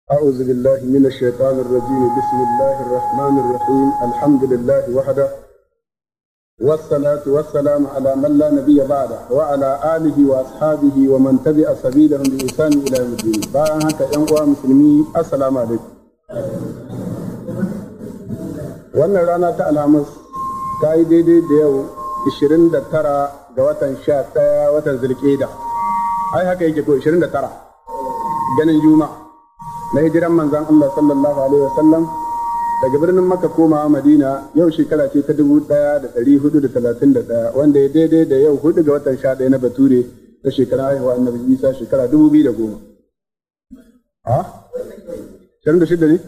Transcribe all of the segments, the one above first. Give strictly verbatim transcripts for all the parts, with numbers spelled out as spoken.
أعوذ بالله من الشيطان الرجيم. بسم الله الرحمن الرحيم. الحمد لله وحده، والصلاة والسلام على من لا نبي بعده، وعلى آله وأصحابه ومن تبع سبيلهم بإحسان إلى يوم الدين. bayan haka ‘yan uwa musulmi, assalamu alaikum. Wannan rana ta Alhamis ta yi daidai da yau ishirin da tara ga watan sha ɗaya watan Zulqa'da. Ai haka yake ko ishirin da tara ganin Juma'a na hijiran manzon Allah sallallahu alaihi wasallam daga birnin Makka komawa Madina, yau shekara ce ta dubu ɗaya da ɗari hudu da talatin da ɗaya, wanda ya daidai da yau hudu ga watan sha ɗaya na Bature ta shekara haihuwa Annabi Isa shekara dubu biyu da goma. Ha? Shirin da shida ne?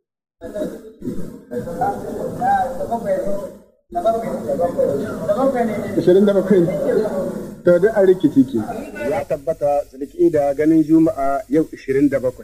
Ishirin da bakwai ne. To duk an rikici ke. Ya tabbata Zulqa'da ganin Juma'a yau ishirin da bakwai.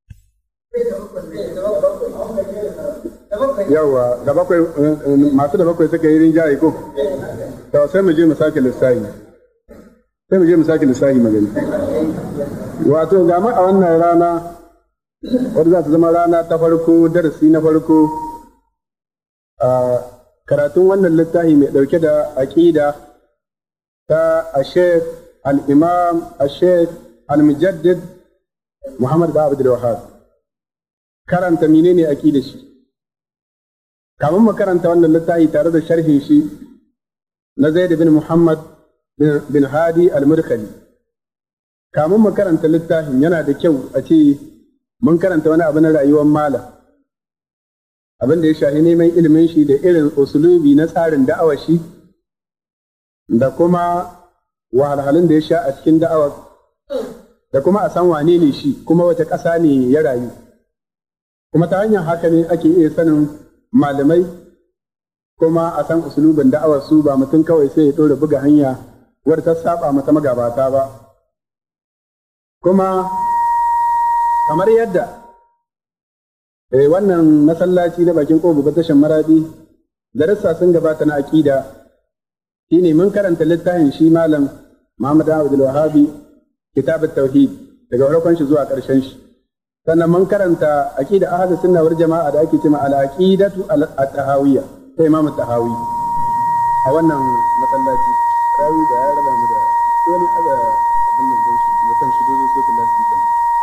Yawa da bakwai masu da bakwai suka yi rinjaye ko? To sai mu je mu sake lissahi. Sai mu je mu sake lissahi magani. Wato ga mu a wannan rana wadda za ta zama rana ta farko, darasi na farko a karatun wannan littafi mai ɗauke da aƙida ta Sheikh al-Imam Sheikh al-Mujaddid Muhammad bin Abdul Wahhab. Karanta menene aqidar shi, kamun mu karanta wannan littafi tare da sharhin shi na Zaid bin Muhammad bin Hadi al-Mudkhali. Kamun mu karanta littafin yana da kyau a ce mun karanta wani abu na rayuwar malam, abin da ya shafi neman ilimin shi da irin usulubi na tsarin da'awar shi da kuma wahalhalun da ya sha a cikin da'awar, da kuma a san wane ne shi kuma wace ƙasa ne ya rayu. Kuma ta hanyar haka ne ake iya sanin malamai, kuma a san usulubin da'awar su, ba mutum kawai sai ya ɗora buga hanya wadda ta saba mata magabata ba. Kuma kamar yadda eh, wannan masallaci na bakin ƙofa tashin Maradi darussa sun gabata na aƙida, shine mun karanta littafin shi malam Muhammad Abdul Wahhabi, Kitabut Tauhid, daga farkon shi zuwa ƙarshen shi. Sannan mun karanta aqida ahlus sunna wal jama'a da ake cewa al-aqidatu at-tahawiyya ta Imam Tahawi a wannan masallaci. Rawi da ya raba mu da wani aza abin da shi mutan shi dole sai lafi kan.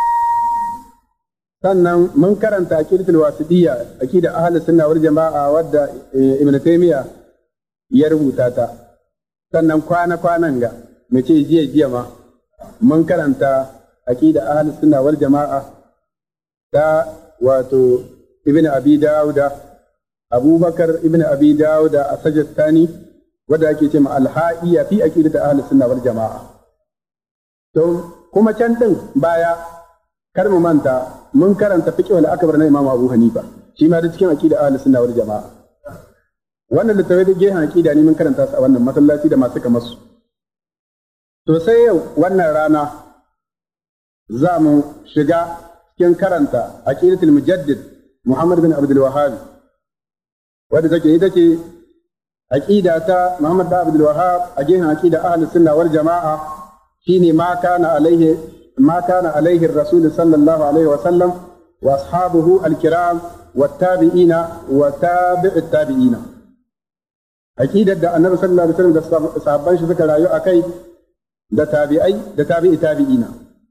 Sannan mun karanta aqidatul wasidiyya, aqida ahlus sunna wal jama'a wadda Ibn Taymiyyah ya rubuta ta. Sannan kwana kwanan ga mu ce jiya jiya ma mun karanta aqida ahlus sunna wal jama'a da wato Ibn Abi Dawuda, Abubakar Ibn Abi Dawuda a Sajistani, wadda ake ce ma alha'iya fi aqidati ahlus sunna wal jama'a. To kuma can din baya kar mu manta mun karanta fiqh wal akbar na Imam Abu Hanifa, shi ma da cikin aqida ahlus sunna wal jama'a. Wannan littafai da gehen aqida ne mun karanta su a wannan masallaci da masu kamar su. To sai yau wannan rana za mu shiga cikin karanta aqidatul mujaddid Muhammad bin Abdul Wahhab, wadda take ita ce aqida ta Muhammad bin Abdul Wahhab a gehen aqida ahlus sunna wal jama'a, shine ma kana alaihi ma kana alaihi ar-rasul sallallahu alaihi wa sallam wa ashabuhu al-kiram wat tabi'ina wa tabi'ut tabi'ina. Aqidar da Annabi sallallahu alaihi wasallam da sahabban shi suka rayu akai, da tabi'ai da tabi'i tabi'ina.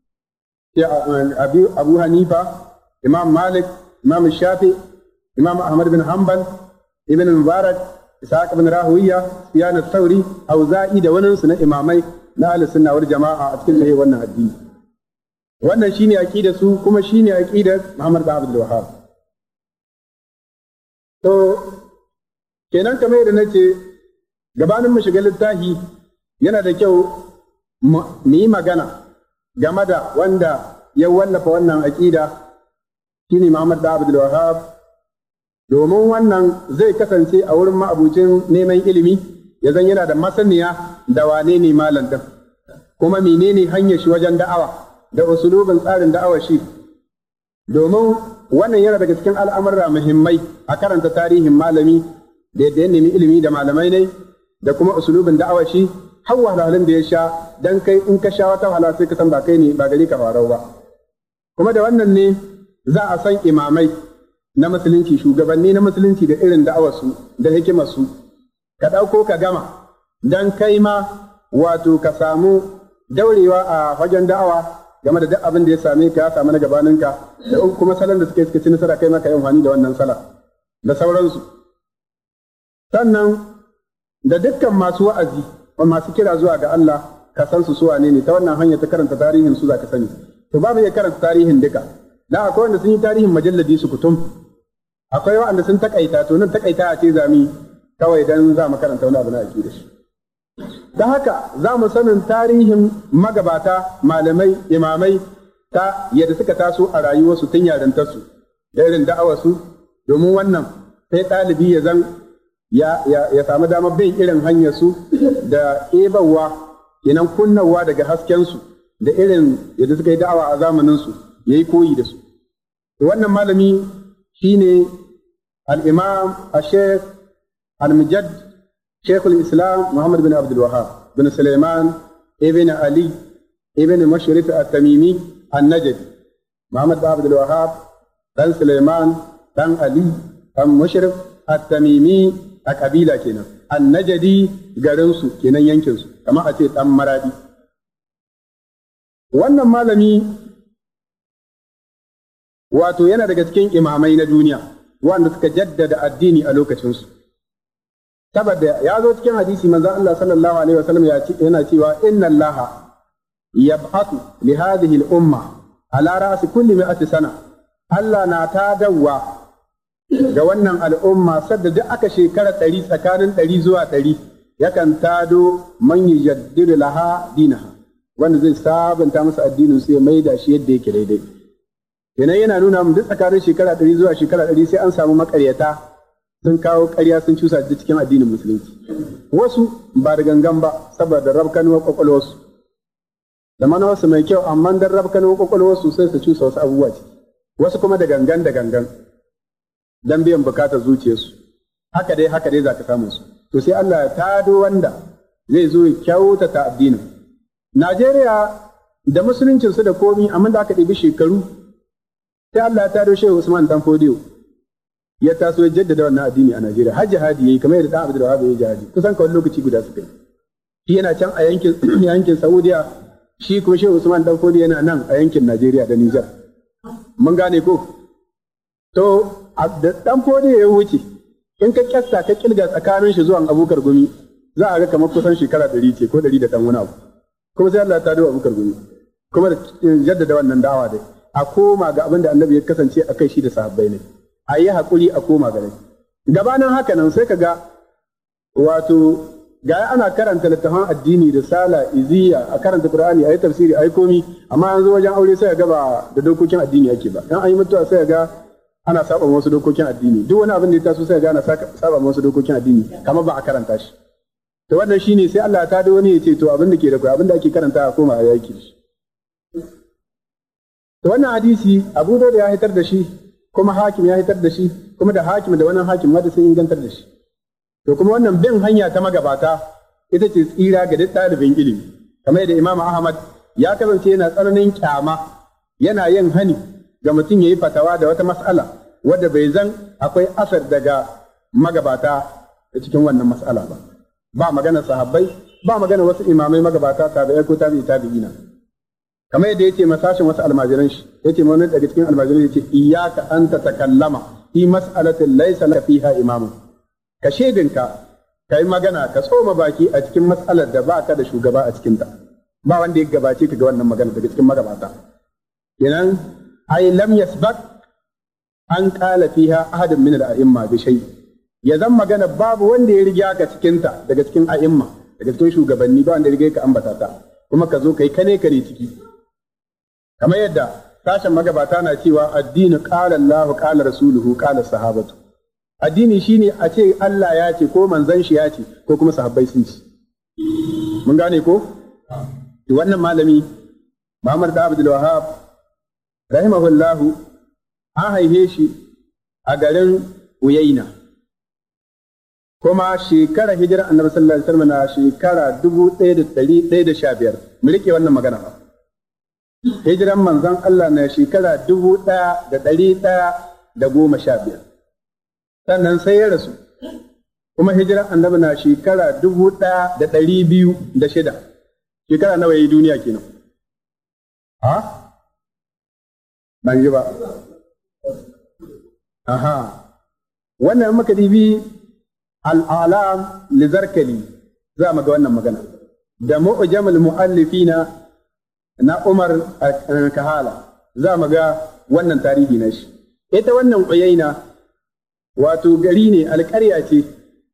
Abu, Abu Hanifa, Imam Malik, Imam Shafi, Imam Ahmad bin Hanbal, Ibn Mubarak, Ishaq bin Rahuwiya, Sufyan al-Thawri, Auza'i da wani su na imamai na Ahlus Sunna wal Jama'a a cikin lahi wannan addini. Wannan shine aqidar su, kuma shine aqidar Muhammad bin Abdul Wahhab. To kenan kamar yadda nace gabanin mu shiga littafi yana da kyau mu yi magana game da wanda ya wallafa wannan aƙida, shine Muhammad bin Abdul Wahhab, domin wannan zai kasance a wurin ma'abucin neman ilimi ya zan yana da masaniya da wane ne malam din, kuma menene hanyar shi wajen da'awa da usulubin tsarin da'awa shi, domin wannan yana daga cikin al'amurra muhimmai a karanta tarihin malami da yadda ya nemi ilimi da malamai ne, da kuma usulubin da'awa shi, har wahalhalun da ya sha, dan kai in ka sha wata wahala sai ka san ba kai ne ba gari ka farau ba. Kuma da wannan ne za a san imamai na musulunci, shugabanni na musulunci da irin da'awarsu da hikimarsu, ka ɗauko ka gama don kai ma wato ka samu daurewa a fagen da'awa game da duk abin da ya same ka ya samu na gabaninka, da kuma salon da suka yi suka ci nasara kai ma ka yi amfani da wannan sala da sauransu. Sannan da dukkan masu wa'azi masu kira zuwa ga Allah ka san su suwa ne ne ta wannan hanya ta karanta tarihin su za ka sani. To babu iya karanta tarihin duka, da akwai wanda sun yi tarihin majalladi su kutum, akwai wanda sun takaita, to nan takaita a ce zami kawai dan za mu karanta wani abu na aiki da shi. Da haka za mu sanin tarihin magabata, malamai, imamai ta yadda suka taso a rayuwarsu tun yarintarsu da irin da'awarsu, domin wannan sai ɗalibi ya zan ya, ya, ya samu damar bin irin hanyarsu da ebawa kenan kunnawa daga haskensu da irin yadda suka yi da'awa a zamaninsu ya yi koyi da su. Wannan malami shine al-imam al-sheikh al-mujadd شيخ الإسلام محمد بن عبد الوهاب بن سليمان ابن علي ابن مشرف التميمي النجدي. محمد بن عبد الوهاب بن سليمان بن علي بن مشرف التميمي القبيلة كنا النجدي غرنسو كنا ينكنسو كما أتي تم مرادي. wannan malami wato yana daga cikin imamai na duniya wanda suka jaddada addini a lokacinsu. Saboda ya zo cikin hadisi manzon Allah sallallahu alaihi wasallam ya ce yana cewa inna Allah yab'athu li hadhihi al-umma ala ra'si kulli mi'ati sana. Allah na tadawa ga wannan al'umma sadda duk aka shekara ɗari tsakanin ɗari zuwa ɗari yakan tado man yajaddidu laha dinaha, wanda zai sabanta masa addinin sai mai da shi yadda yake daidai. Kenan yana nuna mun duk tsakanin shekara ɗari zuwa shekara ɗari sai an samu makaryata sun kawo ƙarya sun cusa da cikin addinin musulunci. Wasu ba da gangan ba saboda rabkanuwar ƙwaƙwalwarsu, da mana wasu mai kyau amma dan rabkanuwar ƙwaƙwalwarsu sai su cusa wasu abubuwa ciki, wasu kuma da gangan da gangan dan biyan bukatar zuciyarsu. Haka dai haka dai za ka samu su. To sai Allah ya tado wanda zai zo ya kyautata addinin. Najeriya da musuluncinsu da komi amma da aka ɗibi shekaru sai Allah ya tado Shehu Usman Dan Fodiyo ya taso ya jaddada wannan addini a Najeriya. Har jihadi yayi kamar yadda Dan Abdul Wahab yayi jihadi. Kusan kawai lokaci guda suka yi. Shi yana can a yankin yankin Saudiya, shi kuma Shehu Usman Dan Fodiyo yana nan a yankin Najeriya da Niger. Mun gane ko? To da Dan Fodiyo ya wuce in ka kyasta ka kilga tsakanin shi zuwa Abubakar Gumi za a ga kamar kusan shekara ɗari ce ko ɗari da ɗan wani abu. Kuma sai Allah ya tado Abubakar Gumi. Kuma da jaddada wannan da'awa dai. A koma ga abin da Annabi ya kasance a kai shi da sahabbai ne. A yi haƙuri a koma gare. Gabanin haka nan sai ka ga wato ga ana karanta littafan addini da sala iziya a karanta Qur'ani a yi tafsiri a yi komi, amma yanzu wajen aure sai ga ba da dokokin addini ake ba. Dan an yi mutuwa sai ga ana saba wasu dokokin addini. Duk wani abin da ya taso sai ga ana saba wasu dokokin addini kamar ba a karanta shi. To wannan shine sai Allah ya tada wani ya ce to abin da ke da kai abin da ake karanta a koma a yaki shi. To wannan hadisi Abu Dawud ya hitar da shi kuma hakim ya hitar da shi kuma da hakim da wannan hakim ma da sun ingantar da shi. To kuma wannan bin hanya ta magabata ita ce tsira ga duk ɗalibin ilimi. Kamar yadda Imam Ahmad ya kasance yana tsananin kyama, yana yin hani ga mutum ya yi fatawa da wata mas'ala wadda bai zan akwai asar daga magabata da cikin wannan mas'ala ba. Ba magana sahabbai, ba magana wasu imamai magabata tabi'ai ko tabi'i tabi'ina. Kamar yadda yace masashin wasu almajiran shi, yace wani daga cikin almajiran yace iyyaka an tatakallama fi mas'alatin laysa laka fiha imamu. Ka shedinka kai magana ka tsoma baki a cikin mas'alar da baka da shugaba a cikin ta. Ba wanda ya gabace ka ga wannan magana daga cikin magabata. Kenan ai lam yasbaq an qala fiha ahadun min al-a'imma bi shay. Ya zan magana babu wanda ya riga ka cikin ta daga cikin a'imma, daga cikin shugabanni ba wanda ya riga ka ambata ta. Kuma ka zo kai kane kare ciki. Kamar yadda sashen magabata na cewa addini qala Allah qala rasuluhu qala sahabatu. Addini shine a ce Allah ya ce ko manzon shi ya ce ko kuma sahabbai sun ce. Mun gane ko? To wannan malami Muhammad da Abdul Wahhab rahimahullahu an haife shi a garin Uyayna. Kuma shekara hijira Annabi sallallahu alaihi wasallam na shekara dubu ɗaya da ɗari ɗaya da sha biyar. Mu rike wannan magana ba. hijiran manzon Allah na shekara dubu ɗaya da ɗari ɗaya da goma sha biyar sannan sai ya rasu kuma hijiran annabi na shekara dubu ɗaya da ɗari biyu da shida shekara nawa yi duniya kenan ha ban ji ba aha wannan muka dibi al'alam lizarkali za mu ga wannan magana da mu'jamul mu'allifina na Umar Kahala za mu ga wannan tarihi na shi ita wannan Uyaina wato gari ne alƙarya ce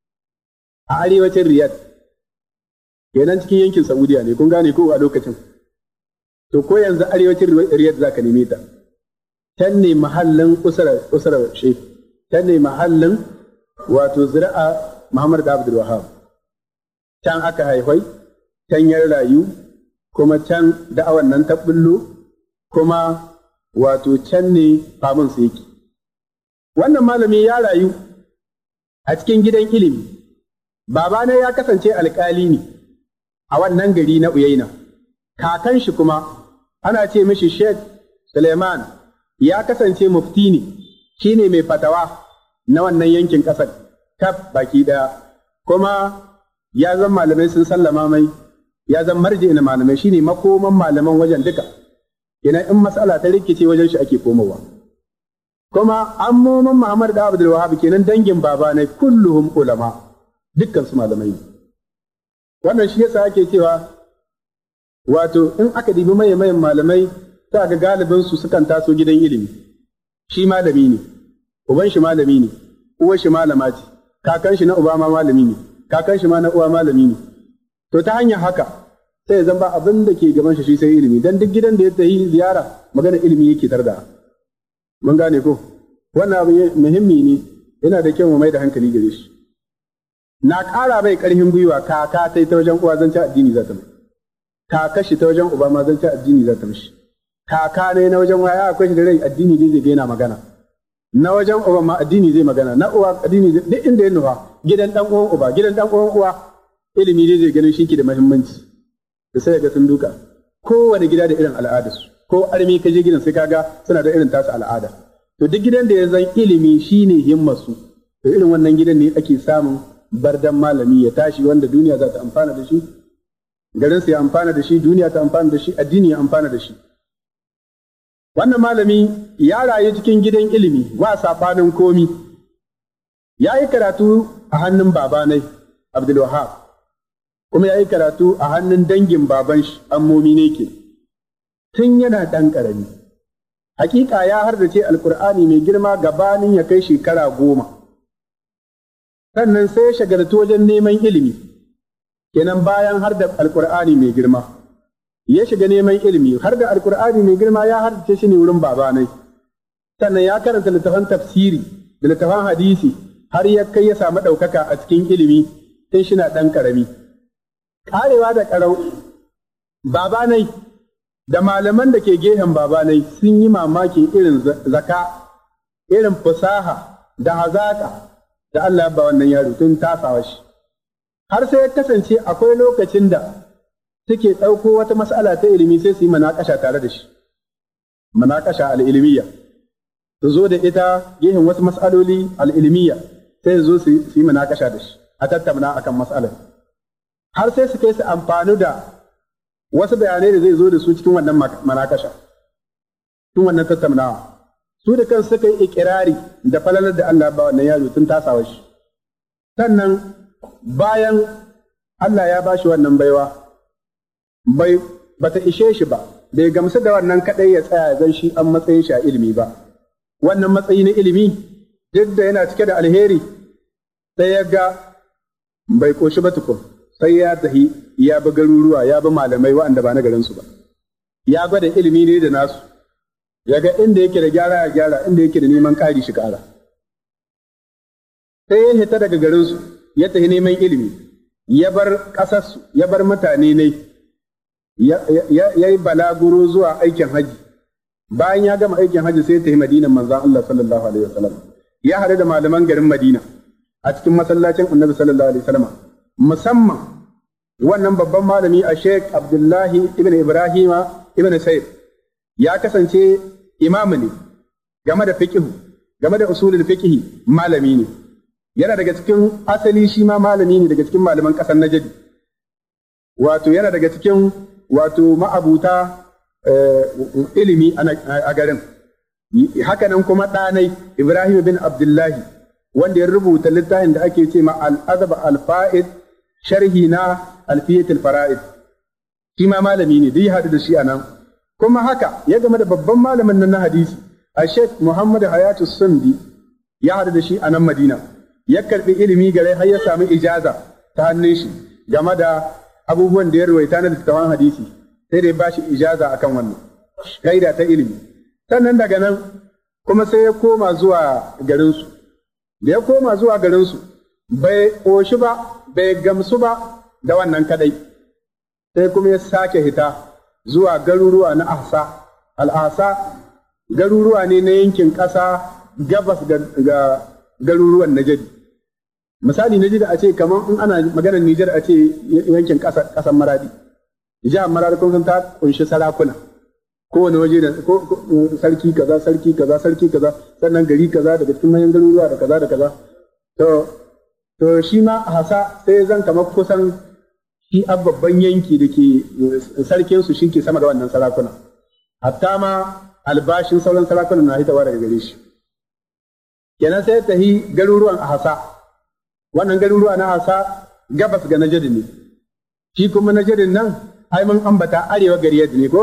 a arewacin Riyadh kenan cikin yankin Saudiya ne kun gane ko a lokacin to ko yanzu arewacin Riyadh zaka neme ta can ne mahallin usra usra shi can ne mahallin wato zira'a Muhammad da Abdul Wahhab can aka haifai can ya rayu kuma can da'awan nan ta bullo kuma wato can ne famin su yake wannan malami ya rayu a cikin gidan ilimi babana ya kasance alƙali ne a wannan gari na Uyaina kakan shi kuma ana ce mishi Sheikh Suleiman ya kasance mufti ne shine mai fatawa na wannan yankin ƙasar kaf baki ɗaya kuma ya zan malamai sun sallama mai ya zan marji na malamai shine makoman malaman wajen duka ina in mas'ala ta rikice wajen shi ake komowa kuma ammomin Muhammad da Abdul Wahhab kenan dangin baba ne kulluhum ulama dukkan su malamai wannan shi yasa ake cewa wato in aka dibi maye mayan malamai za ga galibin su sukan taso gidan ilimi shi malami ne uban shi malami ne uwar shi malama ce kakan shi na uba ma malami ne kakan shi ma na uwa malami ne to ta hanyar haka sai zan ba abin da ke gaban shi shi sai ilimi dan duk gidan da ya tafi ziyara magana ilimi yake tarda mun gane ko wannan abu muhimmi ne yana da kyau mu mai da hankali gare shi na ƙara mai ƙarfin gwiwa kaka ta ta wajen uwa zan ci addini za ta mai kaka shi ta wajen uba ma zan ci addini za ta mishi kaka ne na wajen waya akwai shi da rai addini dai zai gaina magana na wajen uba ma addini zai magana na uwa addini zai duk inda ya nufa gidan dan uwan uba gidan dan uwan uwa ilimi dai zai ganin shi ke da muhimmanci da sai ga sun duka kowane gida da irin al'adarsu ko armi ka je gidan sai kaga suna da irin tasu al'ada to duk gidan da ya zan ilimi shine himmarsu to irin wannan gidan ne ake samun bardan malami ya tashi wanda duniya za ta amfana da shi garin su ya amfana da shi duniya ta amfana da shi addini ya amfana da shi wannan malami ya rayu cikin gidan ilimi wa sabanin komi ya yi karatu a hannun babanai Abdul Wahhab kuma ya yi karatu a hannun dangin baban shi ammomi ne ke tun yana ɗan ƙarami hakika ya hardace alkur'ani mai girma gabanin ya kai shekara goma sannan sai ya shagaltu wajen neman ilimi kenan bayan har da alkur'ani mai girma ya shiga neman ilimi har da alkur'ani mai girma ya hardace shi ne wurin babanai sannan ya karanta littafan tafsiri da littafan hadisi har ya kai ya samu ɗaukaka a cikin ilimi tun shi na ɗan ƙarami karewa da ƙarau babanai da malaman da ke gehen babanai sun yi mamaki irin zaka irin fasaha da hazaka da Allah ya ba wannan yaro tun tasawa shi har sai ya kasance akwai lokacin da suke ɗauko wata mas'ala ta ilimi sai su yi manakasha tare da shi manakasha al'ilmiya su zo da ita gehen wasu mas'aloli al'ilmiya sai su zo su yi manakasha da shi a tattauna akan mas'alar har sai su kai su amfani da wasu bayanai da zai zo da su cikin wannan manakasha cikin wannan tattaunawa su da kansu suka yi ikirari da falalar da Allah ba wannan yaro tun tasawa shi sannan bayan Allah ya ba shi wannan baiwa bai bata ishe shi ba bai gamsu da wannan kadai ya tsaya zan shi an matsayin shi a ilimi ba wannan matsayi na ilimi duk da yana cike da alheri sai ya ga bai koshi ba tukun sai ya tahi ya bi garuruwa ya bi malamai waɗanda ba na garinsu ba ya gwada ilimi ne da nasu ya ga inda yake da gyara ya gyara inda yake da neman ƙari shi ƙara sai ya hita daga garinsu ya tafi neman ilimi ya bar ƙasarsu ya bar mutane ne ya yi balaguro zuwa aikin haji bayan ya gama aikin haji sai ya tafi madinan manzon Allah sallallahu alaihi wasallam ya haɗu da malaman garin Madina a cikin masallacin Annabi sallallahu alaihi wasallam musamman wannan babban malami a Sheikh Abdullahi ibn Ibrahima ibn Sayyid ya kasance imamu ne game da fiqh game da usulul fiqh malami ne yana daga cikin asali shi ma malami ne daga cikin malaman ƙasar Najd wato yana daga cikin wato ma'abuta ilimi a garin haka nan kuma ɗanai Ibrahim bin Abdullahi wanda ya rubuta littafin da ake ce ma al-adab al-fa'id sharhi na alfiyat al-fara'id shi ma malami ne duk ya haɗu da shi anan kuma haka ya game da babban malamin nan na hadisi a Sheikh Muhammad Hayatu Sundi ya haɗu da shi a nan Madina ya karɓi ilimi gare har ya sami ijaza ta hannun shi game da abubuwan da ya ruwaita na littattafan hadisi sai da ya bashi ijaza akan wannan kaida ta ilimi sannan daga nan kuma sai ya koma zuwa garinsu da ya koma zuwa garinsu bai ƙoshi ba bai gamsu ba da wannan kadai sai kuma ya sake hita zuwa garuruwa na ahsa al'asa garuruwa ne na yankin ƙasa gabas ga garuruwan Najd misali Najd a ce kamar in ana maganar Nijar a ce yankin ƙasar Maradi jihar Maradi kun san ta kunshi sarakuna kowane waje da sarki kaza sarki kaza sarki kaza sannan gari kaza daga cikin manyan garuruwa da kaza da kaza to to shi ma hasa sai zan kamar kusan shi babban yanki da ke sarkin su shike sama da wannan sarakuna hatta ma albashin sauran sarakunan na hitawa daga gare shi kenan sai ta yi garuruwan hasa wannan garuruwa na hasa gabas ga Najd ne shi kuma Najd nan ai mun ambata arewa gari yadda ne ko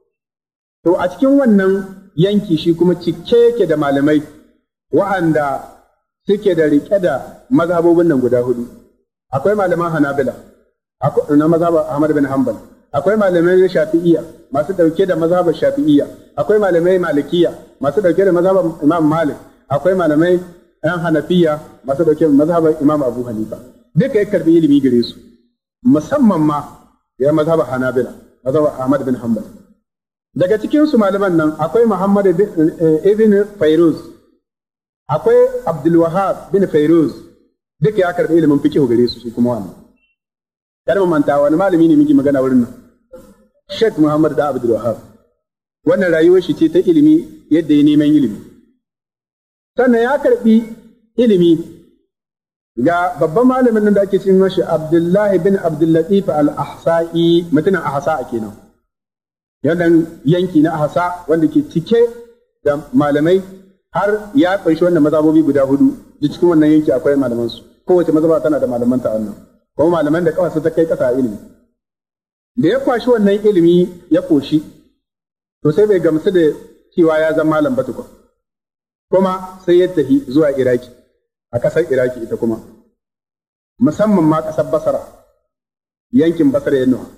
to a cikin wannan yanki shi kuma cike yake da malamai wa'anda suke da rike da mazhabobin nan guda hudu akwai malaman Hanabila na mazhabar Ahmad bin Hanbal akwai malamai Shafi'iyya masu dauke da mazhabar Shafi'iyya akwai malamai Malikiyya masu dauke da mazhabar Imam Malik akwai malamai ɗan Hanafiya masu dauke da mazhabar Imam Abu Hanifa duka ya karbi ilimi gare su musamman ma ya mazhabar Hanabila mazhabar Ahmad bin Hanbal daga cikin su malaman nan akwai Muhammad ibn Fairuz akwai Abdul Wahhab bin Fairuz duka ya karbi ilimin fiqh gare su shi kuma wannan kar mu manta wani malami ne muke magana wurin nan Sheikh Muhammad da Abdul Wahhab wannan rayuwar shi ce ta ilimi yadda ya neman ilimi sannan ya karbi ilimi ga babban malamin nan da ake cin mashi Abdullahi bin Abdul Latif al-Ahsa'i mutumin Ahsa kenan yandan yanki na Ahsa wanda ke cike da malamai har ya kunshi wannan mazhabobi guda hudu duk cikin wannan yanki akwai malaman su kowace mazhaba tana da malaman ta wannan kuma malaman da kawai su ta kai kasa ilimi da ya kwashi wannan ilimi ya koshi to sai bai gamsu da cewa ya zama malam ba tukun kuma sai ya tafi zuwa Iraki a ƙasar Iraki ita kuma musamman ma ƙasar Basra yankin Basra ya nuna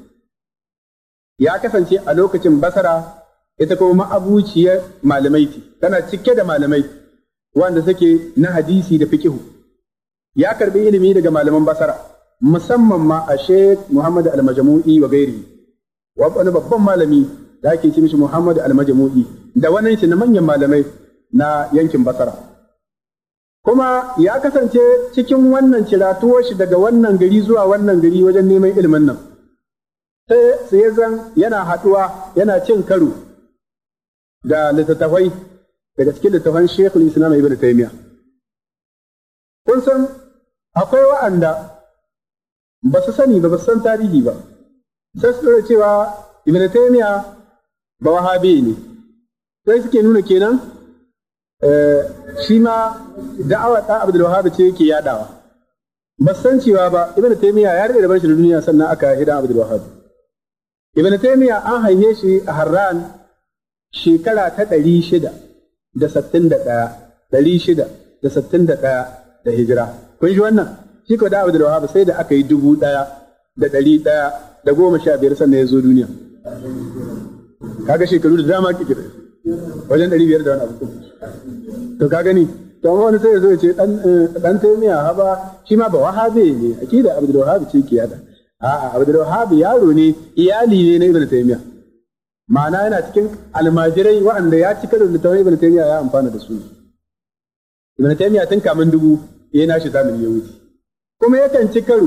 ya kasance a lokacin Basra ita kuma ma'abuciyar malamai ce tana cike da malamai wanda suke na hadisi da fiqh ya karbi ilimi daga malaman Basra musamman ma a Sheikh Muhammad Al-Majmu'i wa gairi wani babban malami da ake ce mishi Muhammad Al-Majmu'i da wannan shi na manyan malamai na yankin Basra kuma ya kasance cikin wannan ciratuwar shi daga wannan gari zuwa wannan gari wajen neman ilimin nan sai sai zan yana haduwa yana cin karo da littattafai daga cikin littattafan Sheikhul Islam Ibn Taymiyyah kun san akwai wa'anda ba su sani ba ba su san tarihi ba sai su cewa Ibn Taymiyyah ba wahabi ne sai suke nuna kenan shi ma da'awa ta Abdul Wahhab ce yake yadawa ba san cewa ba Ibn Taymiyyah ya rike da bashi da duniya sannan aka hida Abdul Wahhab Ibn Taymiyyah an haife shi a Harran shekara ta ɗari shida da sittin da ɗaya ɗari shida da sittin da ɗaya da hijira kun ji wannan shi ko da Abdul Wahhab sai da aka yi dubu ɗaya da ɗari ɗaya da goma sha biyar sannan ya zo duniya kaga shekaru da dama kike da wajen ɗari biyar da wani abu to ka gani to amma wani sai ya zo ya ce dan dan Taymiyyah haba shi ma ba wahabi ne akida Abdul Wahhab ce ke yada a'a Abdul Wahhab yaro ne iyali ne na Ibn Taymiyyah ma'ana yana cikin almajirai waɗanda ya cika da littafin Ibn Taymiyyah ya amfana da su Ibn Taymiyyah tun kamun dubu ya nashi zamani ya wuce kuma yakan ci karo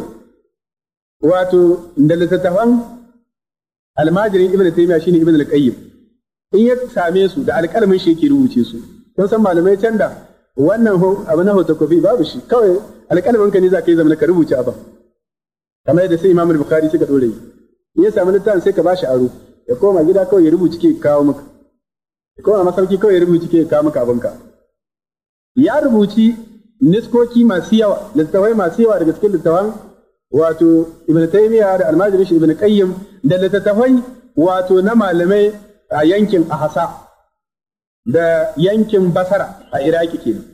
wato da littattafan almajirin Ibn Taymiyyah shine Ibn al-Qayyim in ya same su da alƙalamin shi yake rubuce su kun san malamai can da wannan abu na photocopy babu shi kawai alƙalamin ka ne za ka yi zamana ka rubuce abin kamar yadda sai Imam Bukhari suka dore in ya samu littafin sai ka bashi aro ya koma gida kawai ya rubuce ke kawo maka ya koma masauki kawai ya rubuce ke kawo maka abinka ya rubuci niskoki masu yawa littafai masu yawa daga cikin littafan wato Ibn Taymiyyah da almajirin shi Ibn Qayyim da littattafai wato na malamai a yankin Ahsa da yankin Basra a Iraki kenan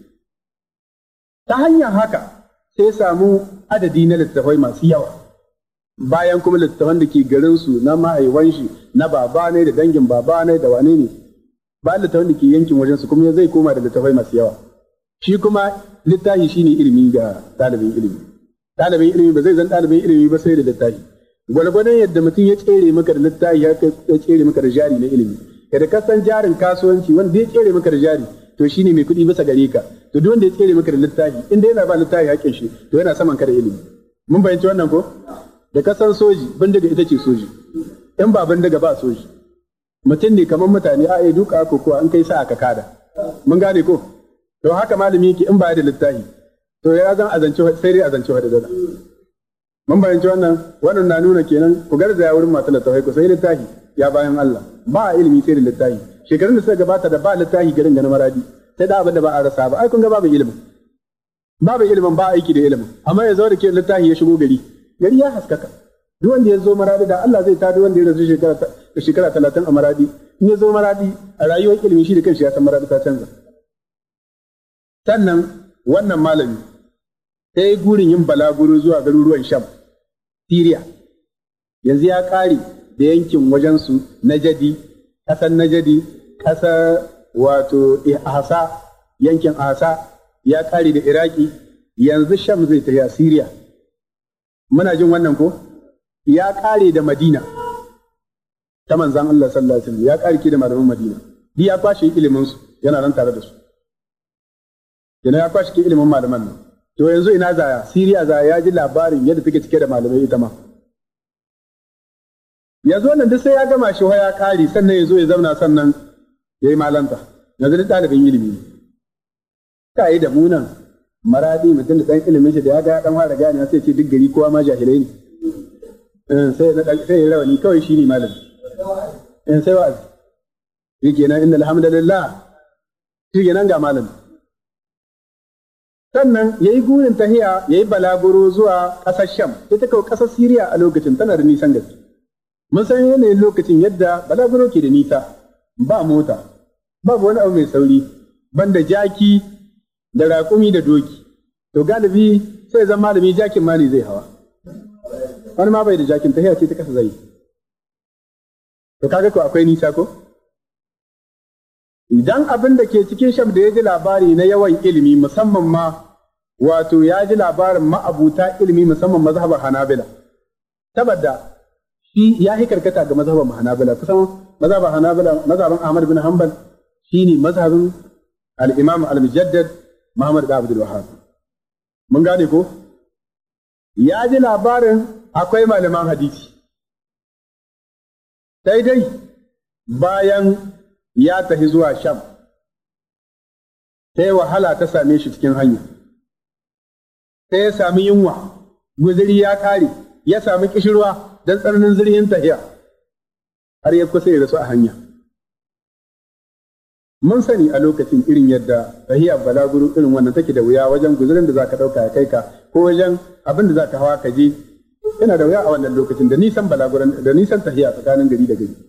ta hanyar haka sai samu adadi na littattafai masu yawa bayan kuma littattafan da ke garin su na mahaiwan shi na baba ne da dangin baba ne da wane ne ba littattafan da ke yankin wajen su kuma zai koma da littattafai masu yawa shi kuma littafi shine ilimi ga ɗalibin ilimi ɗalibin ilimi ba zai zan ɗalibin ilimi ba sai da littafi gwalgwadon yadda mutum ya tsere maka da littafi ya tsere maka da jari na ilimi kada ka san jarin kasuwanci wanda ya tsere maka da jari to shine mai kuɗi bisa gare ka to duk wanda ya tsere maka da littafi inda yana ba littafi haƙƙin shi to yana saman ka da ilimi mun bayyance wannan ko da ka san soji bindiga ita ce soji in ba bindiga ba soji mutum ne kamar mutane a yi duka ko ko an kai sa aka kada mun gane ko to haka malami yake in ba da littafi to ya zan azance sai dai azance wa da dole mun bayyance wannan wannan na nuna kenan ku garzaya wurin masu littafi ku sai littafi ya bayan Allah ba ilimi sai da littafi shekarun da suka gabata da ba littafi garin ga na maradi sai da abin da ba a rasa ba ai kun ga babu ilimin babu ilimin ba aiki da ilimin amma ya zo da ke littafi ya shigo gari gari ya haskaka duk wanda ya zo maradi da Allah zai tada wanda ya rasu shekara shekara talatin a maradi in ya zo maradi a rayuwar ilimi shi da kanshi ya san maradi ta canza sannan wannan malami sai yi gurin yin balaguro zuwa garuruwan Sham Syria yanzu ya kare da yankin wajensu Najadi ƙasar Najadi ƙasar wato Ahsa yankin Ahsa ya kare da Iraki yanzu Sham zai tafi a Syria muna jin wannan ko ya kare da Madina ta manzan Allah sallallahu alaihi wasallam ya kare ki da malaman Madina duk ya kwashe ilimin su yana nan tare da su yana ya kwashe ki ilimin malaman nan to yanzu ina zaya Syria zaya ya ji labarin yadda take cike da malamai ita ma yanzu wannan duk sai ya gama shi ya kare sannan ya zo ya zauna sannan ya yi malanta yanzu duk ɗalibin ilimi ne ka yi da munan maradi mutum da ɗan ilimin shi da ya ga ya ɗan fara gane sai ce duk gari kowa ma jahilai ne sai na sai ya rawani kawai shi ne malami in sai wa'azi shi kenan inna alhamdulillah shi kenan ga malami sannan ya yi gurin tahiya ya yi balaguro zuwa ƙasar Sham ita kawai ƙasar Siriya a lokacin tana da nisan gaske mun san yanayin lokacin yadda balaguro ke da nisa ba mota babu wani abu mai sauri banda jaki da raƙumi da doki to galibi sai zan malami jakin ma ne zai hawa wani ma bai da jakin tahiya ce ta kasa zai to kaga ko akwai nisa ko idan abin da ke cikin Sham da ya ji labari na yawan ilimi musamman ma wato ya ji labarin ma'abuta ilimi musamman mazhabar Hanabila saboda shi ya yi karkata ga mazhabar Hanabila kusan mazhabar Hanabila mazhaban Ahmad bin Hanbal shine mazhabin al-Imam al-Mujaddid Muhammad bin Abdul Wahhab mun gane ko ya ji labarin akwai malaman hadisi sai dai bayan ya tafi zuwa Sham sai wahala ta same shi cikin hanya sai ya sami yunwa guzuri ya kare ya sami kishirwa don tsananin zurfin tahiya har ya kusa ya rasu a hanya mun sani a lokacin irin yadda tahiya balaguro irin wannan take da wuya wajen guzurin da zaka dauka ya kai ka ko wajen abin da zaka hawa ka je yana da wuya a wannan lokacin da nisan balaguran da nisan tahiya tsakanin gari da gari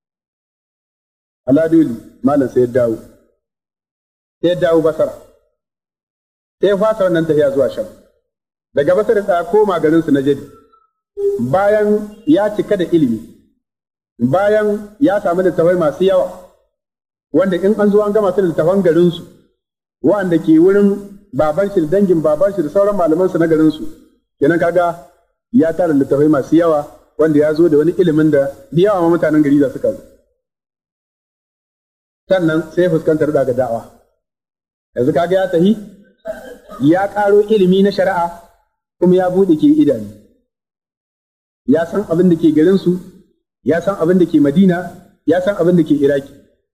Aladuli malam sai ya dawo sai ya dawo Basra sai ya fasa wannan tahiya zuwa Sham daga Basra ta koma garin su Najd bayan ya cika da ilimi bayan ya samu littafai masu yawa wanda in an zo an gama su littafan garin su wanda ke wurin baban shi da dangin baban shi da sauran malaman su na garin su kenan kaga ya tara littafai masu yawa wanda ya zo da wani ilimin da da yawa ma mutanen gari za su kawo sannan sai fuskantar daga da'awa yanzu kaga ya tahi ya karo ilimi na shari'a kuma ya bude ke idanu ya san abin da ke garin su ya san abin da ke Madina ya san abin da ke Iraki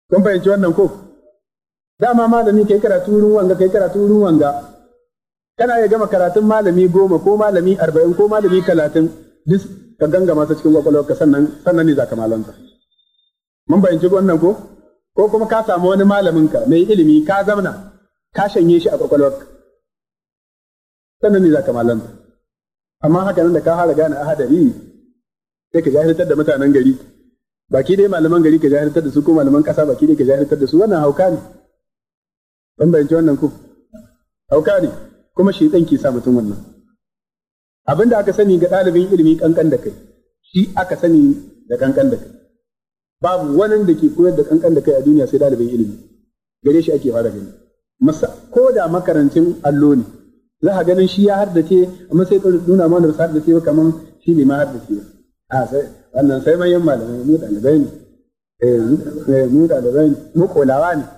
kun fahimci wannan ko dama malami kai karatu wurin wanga kai karatu wurin wanga kana iya gama karatun malami goma ko malami arba'in ko malami talatin duk ka gangama su cikin kwakwalwarka sannan sannan ne za ka malanta mun fahimci wannan ko ko kuma ka samu wani malaminka mai ilimi ka zamna ka shanye shi a kwakwalwarka sannan ne za ka malanta amma haka nan da ka fara gane ahadari sai ka jahiltar da mutanen gari baki dai malaman gari ka jahiltar da su ko malaman kasa baki dai ka jahiltar da su wannan hauka ne ban bayyance wannan ku hauka ne kuma shi ɗan ke sa mutum wannan abinda aka sani ga ɗalibin ilimi kankan da kai shi aka sani da kankan da kai babu wani da ke koyar da kankan da kai a duniya sai ɗalibin ilimi gare shi ake fara gani ko da makarancin allo ne za a ganin shi ya haddace amma sai ka nuna mana ba su haddace ba kaman shi ne ma haddace ba a sai wannan sai manyan malamai mu ɗalibai ne eh mu ɗalibai ne mu kolawa ne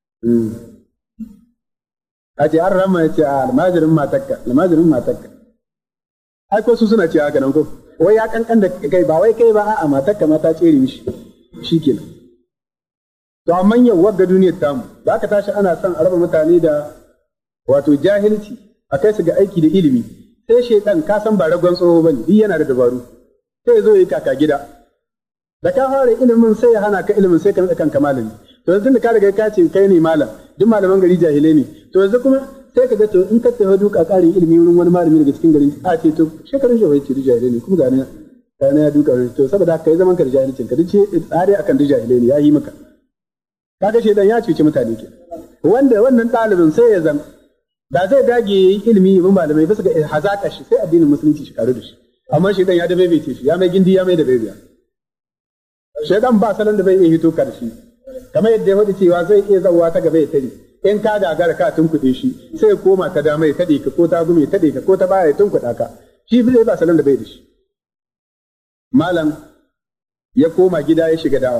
a ce an rama ya ce a almajirin matakka almajirin matakka ai ko su suna ce haka nan ko wai ya kankan da kai ba wai kai ba a'a matakka ma ta tsere mishi shikenan to amma yau wagga duniyar tamu da aka tashi ana son a raba mutane da wato jahilci a kai su ga aiki da ilimi sai shaitan ka san ba ragon tsoho bane duk yana da dabaru sai ya zo yi kaka gida da ka fara ilimin sai ya hana ka ilimin sai ka nada kanka malami to yanzu da ka riga ka ce kai ne malam duk malaman gari jahilai ne to yanzu kuma sai ka ga to in ka tafi duka ƙarin ilimi wurin wani malami daga cikin gari a ce to shekarun jahilai ce jahilai ne kuma ga ne ga ne ya duka to saboda haka kai zaman ka da jahilcin ka duk ce tsare akan duk jahilai ne ya yi maka kaga shedan ya cuci mutane ke wanda wannan ɗalibin sai ya zama da zai dage yi ilimi ibn malamai bisa ga hazaka shi sai addinin musulunci shi karu da shi amma shedan ya da bai ce shi ya mai gindi ya mai da bai biya shedan ba salon da bai iya hito karshe kamar yadda ya faɗi cewa zai iya zawa ta gaba ya tare in ka gagara ka tunkuɗe shi sai ya koma ta dama ya taɗe ka ko ta gume ya taɗe ka ko ta baya ya tunkuɗa ka shi zai ba salon da bai da shi malam ya koma gida ya shiga dawa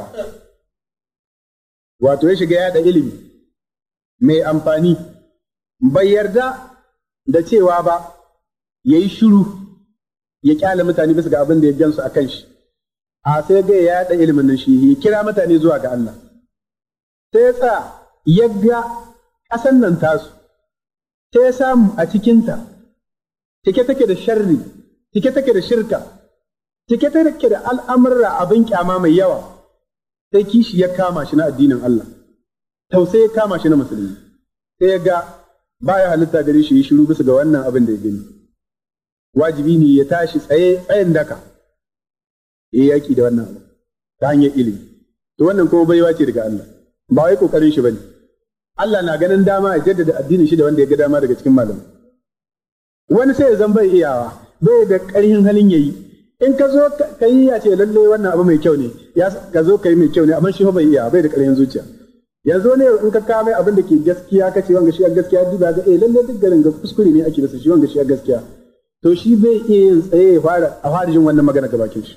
wato ya shiga yaɗa ilimi mai amfani bai yarda da cewa ba ya yi shiru ya kyale mutane bisa ga abin da ya gansu a kan shi a sai ga ya yaɗa ilimin nan shi ya kira mutane zuwa ga Allah sai ya tsaya ya ga ƙasan nan tasu sai ya samu a cikinta cike take da sharri cike take da shirka cike take da al'amurra abin kyama mai yawa sai kishi ya kama shi na addinin Allah tausayi ya kama shi na musulmi sai ya ga baya halitta gare shi ya shiru bisa ga wannan abin da ya gani wajibi ne ya tashi tsaye tsayin daka ya yaki da wannan abu ta hanyar ilimi to wannan kuma baiwa ce daga Allah ba wai kokarin shi bane Allah na ganin dama ya jaddada addinin shi da wanda ya ga dama daga cikin malamai wani sai ya zan bai iyawa bai da ƙarfin halin yayi in ka zo ka yi ya ce lalle wannan abu mai kyau ne ya ka zo ka yi mai kyau ne amma shi fa bai iya bai da ƙarfin zuciya yanzu ne in ka kawo mai abin da ke gaskiya ka ce wanga shi a gaskiya duba ga eh lalle duk garin ga kuskure ne ake masa shi wanga shi a gaskiya to shi bai iya yin tsaye ya fara a fara jin wannan magana ga bakin shi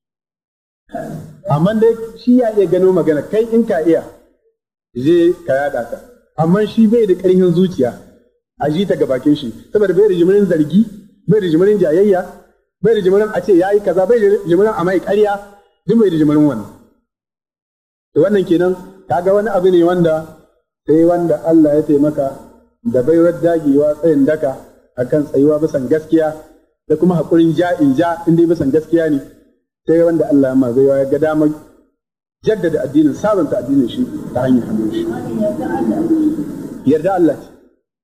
amma dai shi ya iya gano magana kai in ka iya je ka yada ta amma shi bai da ƙarfin zuciya a ji ta ga bakin shi saboda bai da jimirin zargi bai da jimirin jayayya bai da jimirin a ce yayi kaza bai da jimirin a mai ƙarya duk bai da jimirin wannan to wannan kenan kaga wani abu ne wanda sai wanda Allah ya taimaka da baiwar dagewa tsayin daka akan tsayuwa bisan gaskiya da kuma haƙurin ja in ja in dai bisan gaskiya ne sai wanda Allah ya ma baiwa ya ga damar jaddada addinin sabunta addinin shi ta hanyar hannun shi yarda Allah ce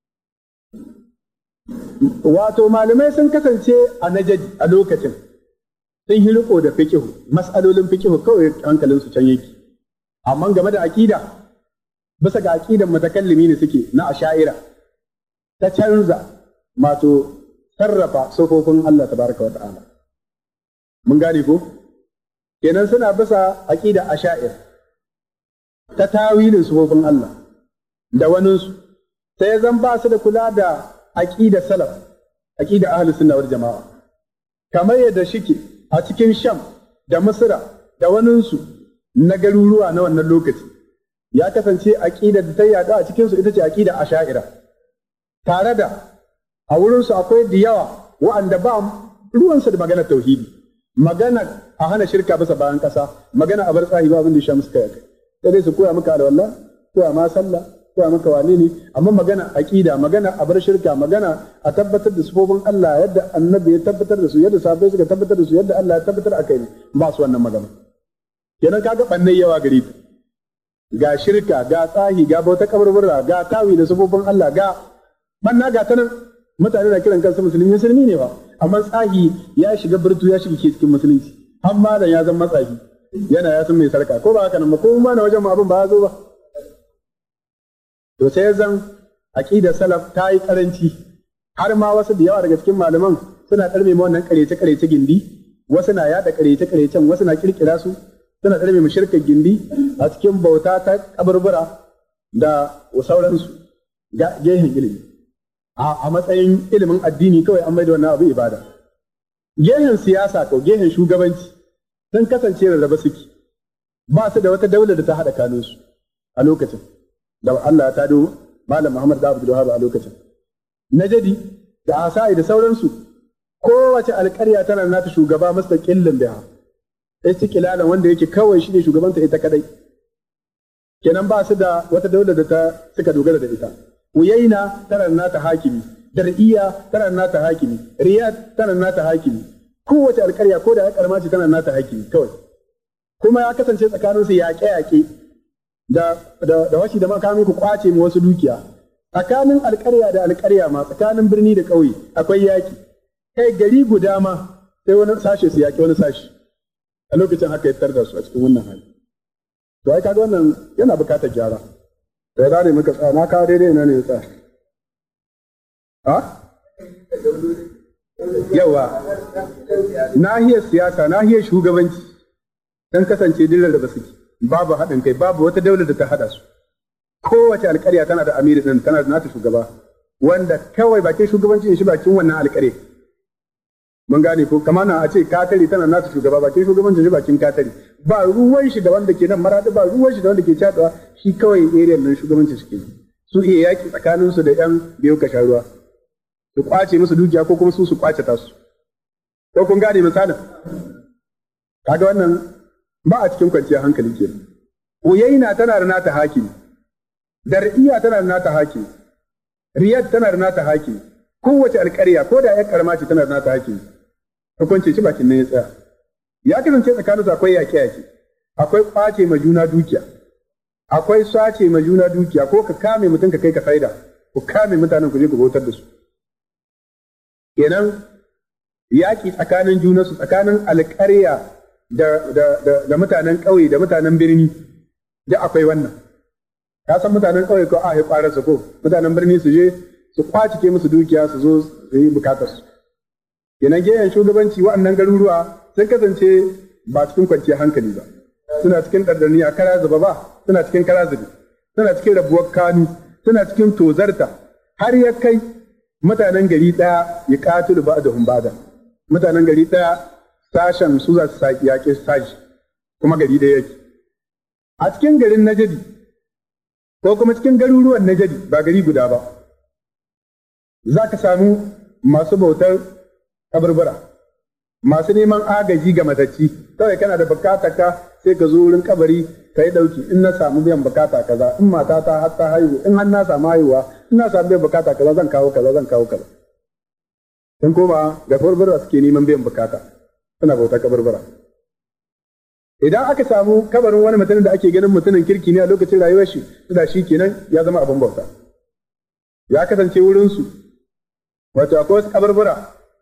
wato malamai sun kasance a Najd a lokacin sun yi riko da fiqh mas'alolin fiqh kawai hankalin su can yake amma game da aqida bisa ga aqidan mutakallimi ne suke na asha'ira ta canza mato sarrafa sofofin Allah tabaraka wa ta'ala mun gane ko kenan suna bisa aqida asha'ir ta tawilin sofofin Allah da waninsu sai zan ba su da kula da aqida salaf aqida ahlus sunna wal jamaa kamar yadda shike a cikin Sham da Misra da waninsu na garuruwa na wannan lokaci ya kasance aqidar da ta yada a cikin su ita ce aqida asha'ira tare da a wurin su akwai da yawa wa'anda ba ruwansu da maganar tauhidi magana a hana shirka bisa bayan kasa magana a bar tsahi ba abin da ya sha musu kai sai dai su koya maka alwala koya ma sallah koya maka wane ne amma magana aqida magana a bar shirka magana a tabbatar da sifofin Allah yadda annabi ya tabbatar da su yadda sahabbai suka tabbatar da su yadda Allah ya tabbatar akai ne ba su wannan magana kenan kaga bannai yawa gari ga shirka ga tsahi ga bauta kaburbura ga tawi da sifofin Allah ga banna ga tanan mutane na kiran kansu musulmi musulmi ne ba amma tsahi ya shiga birtu ya shiga cikin musulunci amma da ya zama matsahi yana ya san mai sarka ko ba haka nan ba ko ma na wajen mu abin ba ya zo ba to sai zan aqidar salaf ta yi karanci har ma wasu da yawa daga cikin malaman suna karme ma wannan karece karece gindi wasu na yada karece karecen wasu na kirkira su suna karme mu shirkar gindi a cikin bauta ta kaburbura da sauransu ga gehen ilimi a matsayin ilimin addini kawai an mai da wannan abu ibada gehen siyasa ko gehen shugabanci sun kasance da raba suke ba su da wata daular da ta haɗa kanunsu a lokacin da Allah ya tado Malam Muhammad da Abdul Wahab a lokacin. Najadi da Asai da sauransu kowace alƙarya tana nata shugaba mustaqillin biha. Istiqlalan wanda yake kawai shi ne shugabanta ita kadai. Kenan ba su da wata daular da ta suka dogara da ita. Uyaina tana nata hakimi, Dar'iya tana nata hakimi, Riyad tana nata hakimi. Kowace alƙarya ko da ya karma ce tana nata hakimi kawai. Kuma ya kasance tsakaninsu yaƙe-yaƙe da da da washi da makami ku kwace mu wasu dukiya tsakanin alƙarya da alƙarya ma tsakanin birni da ƙauye akwai yaki kai gari guda ma sai wani sashe su yaki wani sashe a lokacin haka ya tarda su a cikin wannan hali to ai kaga wannan yana buƙatar gyara da ya ne muka tsaya na kawo daidai ina ne ya tsaya ha yawa nahiyar siyasa nahiyar shugabanci dan kasance dillar da ba suke babu haɗin kai babu wata daular da ta haɗa su kowace alƙarya tana da amiri ɗin tana da nata shugaba wanda kawai bakin shugabancin shi bakin wannan alƙarya mun gane ko kamar na a ce katari tana nata shugaba bakin shugabancin shi bakin katari ba ruwan shi da wanda ke nan maradi ba ruwan shi da wanda ke caɗuwa shi kawai area nan shugabancin shi ke su iya yaƙi tsakanin su da ƴan biyu kasha ruwa su kwace musu dukiya ko kuma su su kwace ta su ko kun gane misalin kaga wannan ba a cikin kwanciyar hankali ke. Uyaina tana da nata hakimi, Dar'iya tana da nata hakimi, Riyad tana da nata hakimi, kowace alƙarya ko da ya karama ce tana da nata hakimi. Hukunci ci bakin nan ya tsaya. Ya kasance tsakanin su akwai yaƙe-yaƙe, akwai ƙwace ma juna dukiya, akwai sace ma juna dukiya ko ka kame mutum ka kai ka faida, ku kame mutanen ku je ku bautar da su. Kenan yaƙi tsakanin junansu tsakanin alƙarya Da, da, da, da mutanen ƙauye da mutanen birni da akwai wannan ka san mutanen ƙauye ko a yi ƙwararsa ko mutanen birni su je su kwacike musu dukiya su zo su yi bukatarsu kenan gehen shugabanci waɗannan garuruwa sun kasance ba cikin kwanciyar hankali ba suna cikin ɗarɗarniya kara zuba ba suna cikin kara zubi suna cikin rabuwar kanu suna cikin tozarta har ya kai mutanen gari ɗaya ya ƙatulu ba da humbada mutanen gari ɗaya sashen su za su yaƙi sashi kuma gari da yake a cikin garin Najadi ko kuma cikin garuruwan Najadi ba gari guda ba za ka samu masu bautar kaburbura masu neman agaji ga matacci kawai kana da bukata ka sai ka zo wurin kabari ka yi ɗauki in na samu biyan bukata kaza in mata ta har ta haihu in har na samu haihuwa in na samu biyan bukata kaza zan kawo kaza zan kawo kaza in koma ga kaburbura suke neman biyan bukata suna bauta kabarbara. Idan aka samu kabarin wani mutumin da ake ganin mutumin kirki ne a lokacin rayuwar shi, da shi kenan ya zama abin bauta. Ya kasance wurinsu, wato akwai wasu kabarbara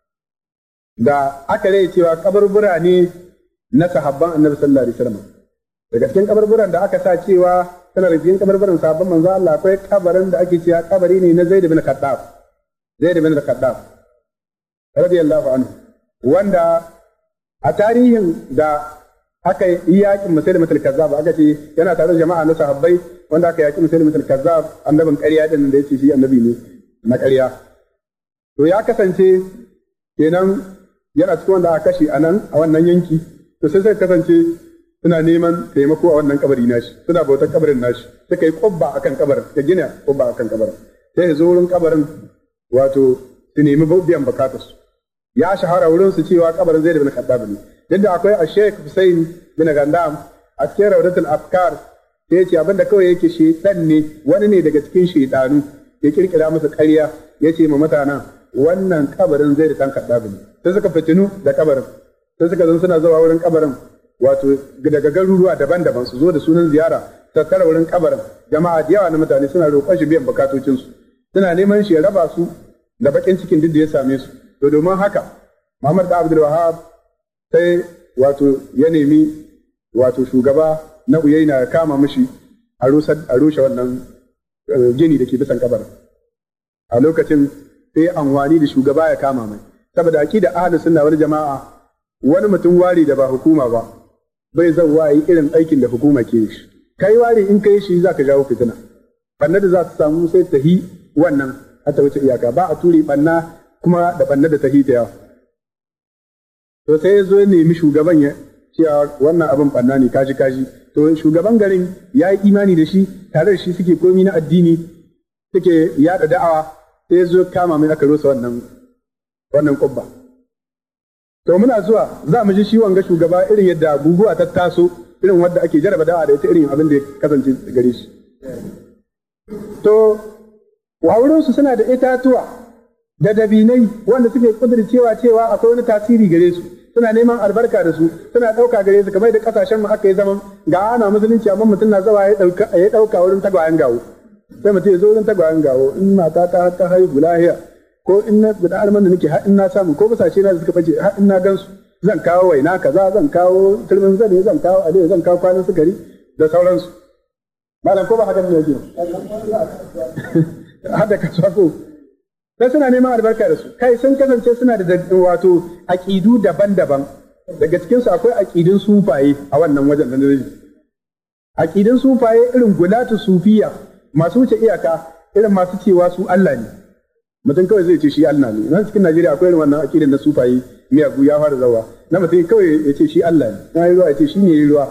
da aka rai cewa kabarbara ne na sahabban annabi sallallahu alaihi wasallam. Daga cikin kabarbaran da aka sa cewa tana da cikin kabarbaran sahabban manzo Allah akwai kabarin da ake cewa kabari ne na Zaid bin Khaddaf. Zaid bin Khaddaf radiyallahu anhu wanda a tarihin da aka yi yakin Musailimatul Kazzab aka ce yana tare da jama'a na sahabbai wanda aka yaki Musailimatul Kazzab annabin ƙarya din da yace shi annabi ne na ƙarya to ya kasance kenan yana cikin wanda aka kashe anan a wannan yanki to sai sai kasance suna neman taimako a wannan kabari nashi suna bautar kabarin nashi suka yi kubba akan kabarin ta gina kubba akan kabarin sai ya zo wurin kabarin wato su nemi biyan bukatarsu ya shahara wurin su cewa kabarin Zaid bin Khaddab ne duk da akwai Sheikh Hussein bin Gandam a cikin Rawdatul Afkar sai ya ce abin da kawai yake shedan ne wani ne daga cikin shedanu ya kirkira masa ƙarya ya ce ma mutanen wannan kabarin zai da ɗan kaɗabi ne sai suka fitinu da kabarin sai suka zan suna zuwa wurin kabarin wato daga garuruwa daban-daban su zo da sunan ziyara tattara wurin kabarin jama'a da yawa na mutane suna roƙon shi biyan bukatocinsu suna neman shi ya raba su da bakin cikin duk da ya same su to domin haka Muhammad da Abdul Wahab sai wato ya nemi wato shugaba na Uyayna ya kama mishi a rushe wannan gini da ke bisan kabarin a lokacin sai amfani da shugaba ya kama mai saboda aqida ahlus sunna wal jama'a wani mutum wari da ba hukuma ba bai zauwa yi irin aikin da hukuma ke shi kai wari in kai shi zaka jawo fitina banna da za ta samu sai ta hi wannan har ta wuce iyaka ba a turi banna kuma da banna da ta hi ta yawa to sai ya zo ya nemi shugaban ya cewa wannan abin banna ne kaji kaji to shugaban garin ya yi imani da shi tare da shi suke komi na addini suke yada da'awa sai ya zo kama mai aka rusa wannan wannan kubba to muna zuwa za mu ji shi wanga shugaba irin yadda guguwa ta taso irin wadda ake jaraba da'a da ita irin abin da ya kasance gare shi to wawurinsu suna da itatuwa da dabinai wanda suke kudircewa cewa akwai wani tasiri gare su suna neman albarka da su suna ɗauka gare su kamar da ƙasashen mu aka yi zaman ga ana musulunci amma mutum na zawa ya ɗauka ya ɗauka wurin tagwayen gawo sai mutum ya zo wurin tagwayen gawo in mata ta ta haihu lahiya ko in na da alman da nake har in na samu ko busashe na da suka bace har in na gansu zan kawo waina kaza zan kawo turmin zane zan kawo alewa zan kawo kwanan sukari da sauransu malam ko ba haka ne yake hada kasuwa ko sai suna neman albarka da su kai sun kasance suna da wato aqidu daban-daban daga cikin su akwai aqidun sufaye a wannan wajen da nake aqidun sufaye irin gulatu sufiya masu wuce iyaka irin masu cewa su Allah ne mutum kawai zai ce shi Allah ne nan cikin Najeriya akwai irin wannan aqidun na sufaye miyagu ya fara zawa na mutum kawai ya ce shi Allah ne na yi ruwa ya ce shi ne ruwa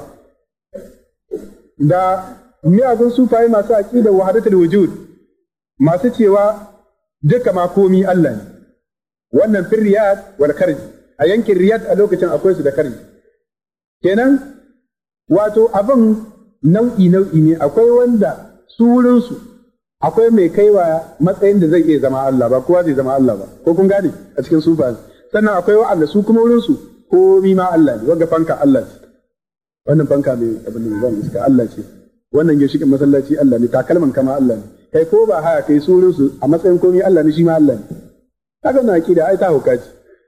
da miyagun sufaye masu aqidar wahdatul wujud masu cewa duka ma komi Allah ne wannan fil riyad wal karj a yankin riyad a lokacin akwai su da karj kenan wato abin nau'i nau'i ne akwai wanda su wurin su akwai mai kaiwa matsayin da zai iya zama Allah ba kowa zai zama Allah ba ko kun gane a cikin sufa sannan akwai wa'anda su kuma wurin su komi ma Allah ne wanda fanka Allah ce wannan fanka mai abin da zan iska Allah ce wannan ginshikin masallaci Allah ne takalman kama Allah ne kai ko ba haya kai surin su a matsayin komai Allah ne shi ma Allah ne kaga na akida ai ta hukaci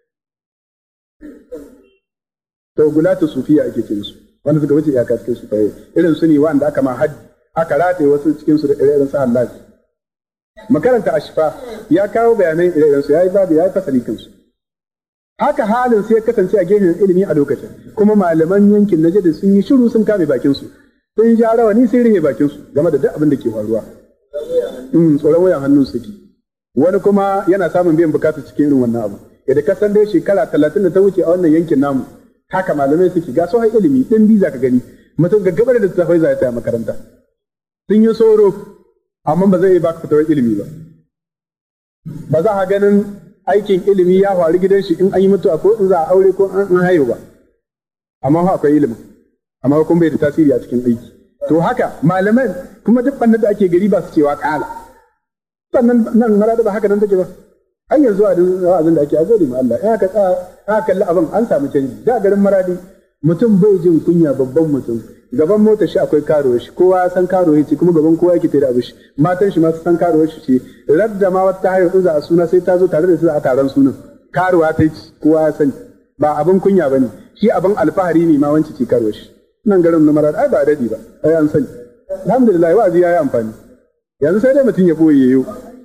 to gulatu sufiya ake ce musu wanda suka wuce iyaka cikin su faye irin su ne wanda aka ma haji aka rataye wasu cikin su da irin sa Allah makaranta ashfa ya kawo bayanan irin su yayi babu yayi fasali kansu haka halin sai ya kasance a gefen ilimi a lokacin kuma malaman yankin Najd sun yi shiru sun kame bakin su sun ja rawani sun rike bakin su game da duk abin da ke faruwa in tsoron wayan hannun suke wani kuma yana samun biyan bukatu cikin irin wannan abu yadda ka san dai shekara talatin da ta wuce a wannan yankin namu haka malamai suke ga sauran ilimi din biza ka gani mutum ga gabar da tafai za ta makaranta sun yi soro amma ba zai baka fitowar ilimi ba ba za a ganin aikin ilimi ya faru gidan shi in an yi mutuwa ko in za a aure ko an haihu ba amma ha akwai ilimi amma kuma bai da tasiri a cikin aiki to haka malaman kuma duk bannan da ake gari ba su cewa kala sannan nan marada ba haka nan take ba har yanzu a wa'azin da ake a gode ma Allah in aka tsaya aka kalli abin an samu canji da garin maradi mutum bai jin kunya babban mutum gaban motar shi akwai karuwa shi kowa ya san karuwa ce kuma gaban kowa yake tare da shi matan shi ma su san karuwa shi ce radda ma wata haihu za a suna sai ta zo tare da su a taron sunan karuwa ta ci kowa ya sani ba abin kunya bane shi abin alfahari ne ma wanci ce karuwa shi nan garin na marar ai ba dadi ba ai an sani alhamdulillah wa'azi yayi amfani yanzu sai dai mutum ya boye yayo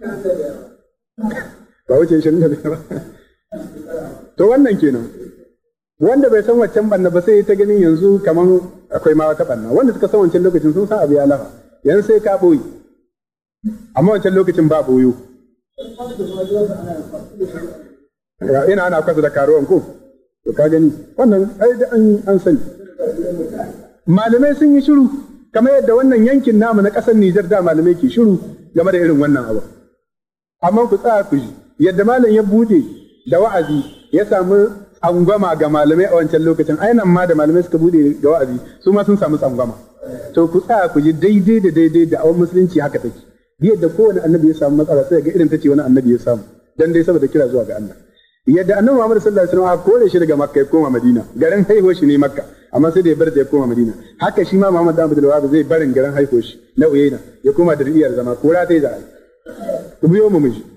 ba wuce shi da ba to wannan kenan wanda bai san waccan banna ba sai ta ganin yanzu kaman akwai ma wata banna wanda suka san wancan lokacin sun san abu ya lafa yanzu sai ka boye amma wancan lokacin ba boyo ina ana kwasa da karuwan ko to ka gani wannan ai da an an sani malamai sun yi shiru kamar yadda wannan yankin namu na ƙasar Nijar da malamai ke shiru game da irin wannan abu amma ku tsaya ku ji yadda malam ya bude da wa'azi ya samu tsangwama ga malamai a wancan lokacin ainihin ma da malamai suka bude ga wa'azi su ma sun samu tsangwama to ku tsaya ku ji daidai da daidai da awon musulunci haka take yadda kowane annabi ya samu matsala sai ga irin tace wani annabi ya samu dan dai saboda kira zuwa ga Allah yadda annabi Muhammad sallallahu alaihi wasallam kore shi daga Makka ya koma Madina garin haihuwar shi ne Makka amma sai da ya bar da ya koma Madina haka shi ma Muhammad Abdul Wahab zai barin garin haihuwar shi na Uyayna ya koma da riyar zama kora tai da ku biyo mu miji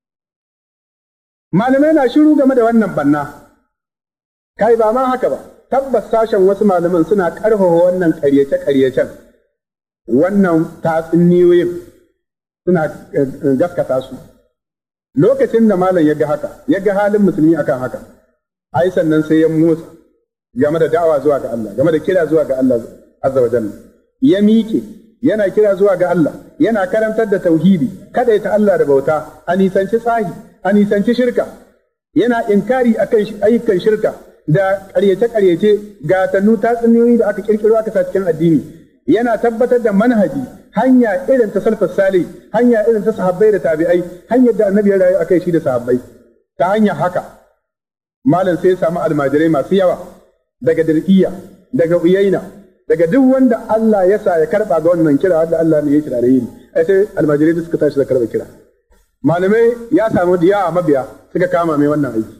malamai na shiru game da wannan banna kai ba ma haka ba tabbas sashen wasu malaman suna karfafa wannan ƙaryace ƙaryacen wannan tatsuniyoyin suna gaskata su lokacin da malam ya ga haka ya ga halin musulmi akan haka ai sannan sai ya motsa game da da'awa zuwa ga Allah game da kira zuwa ga Allah azza wa jalla ya miƙe yana kira zuwa ga Allah yana karantar da tauhidi kada ya ta Allah da bauta a nisanci tsahi a nisanci shirka yana inkari akan ayyukan shirka da ƙaryace-ƙaryace ga tannu tatsuniyoyi da aka kirkiro aka sa cikin addini yana tabbatar da manhaji hanya irin ta salafus salih hanya irin ta sahabbai da tabi'ai hanyar da annabi ya rayu akai shi da sahabbai ta hanya haka malam sai ya samu almajirai masu yawa daga dirkiya daga uyaina daga duk wanda Allah ya sa ya karba ga wannan kira wanda Allah ne ya kira da yin ai sai almajirai suka tashi da karba kira malamai ya samu diya mabiya suka kama mai wannan aiki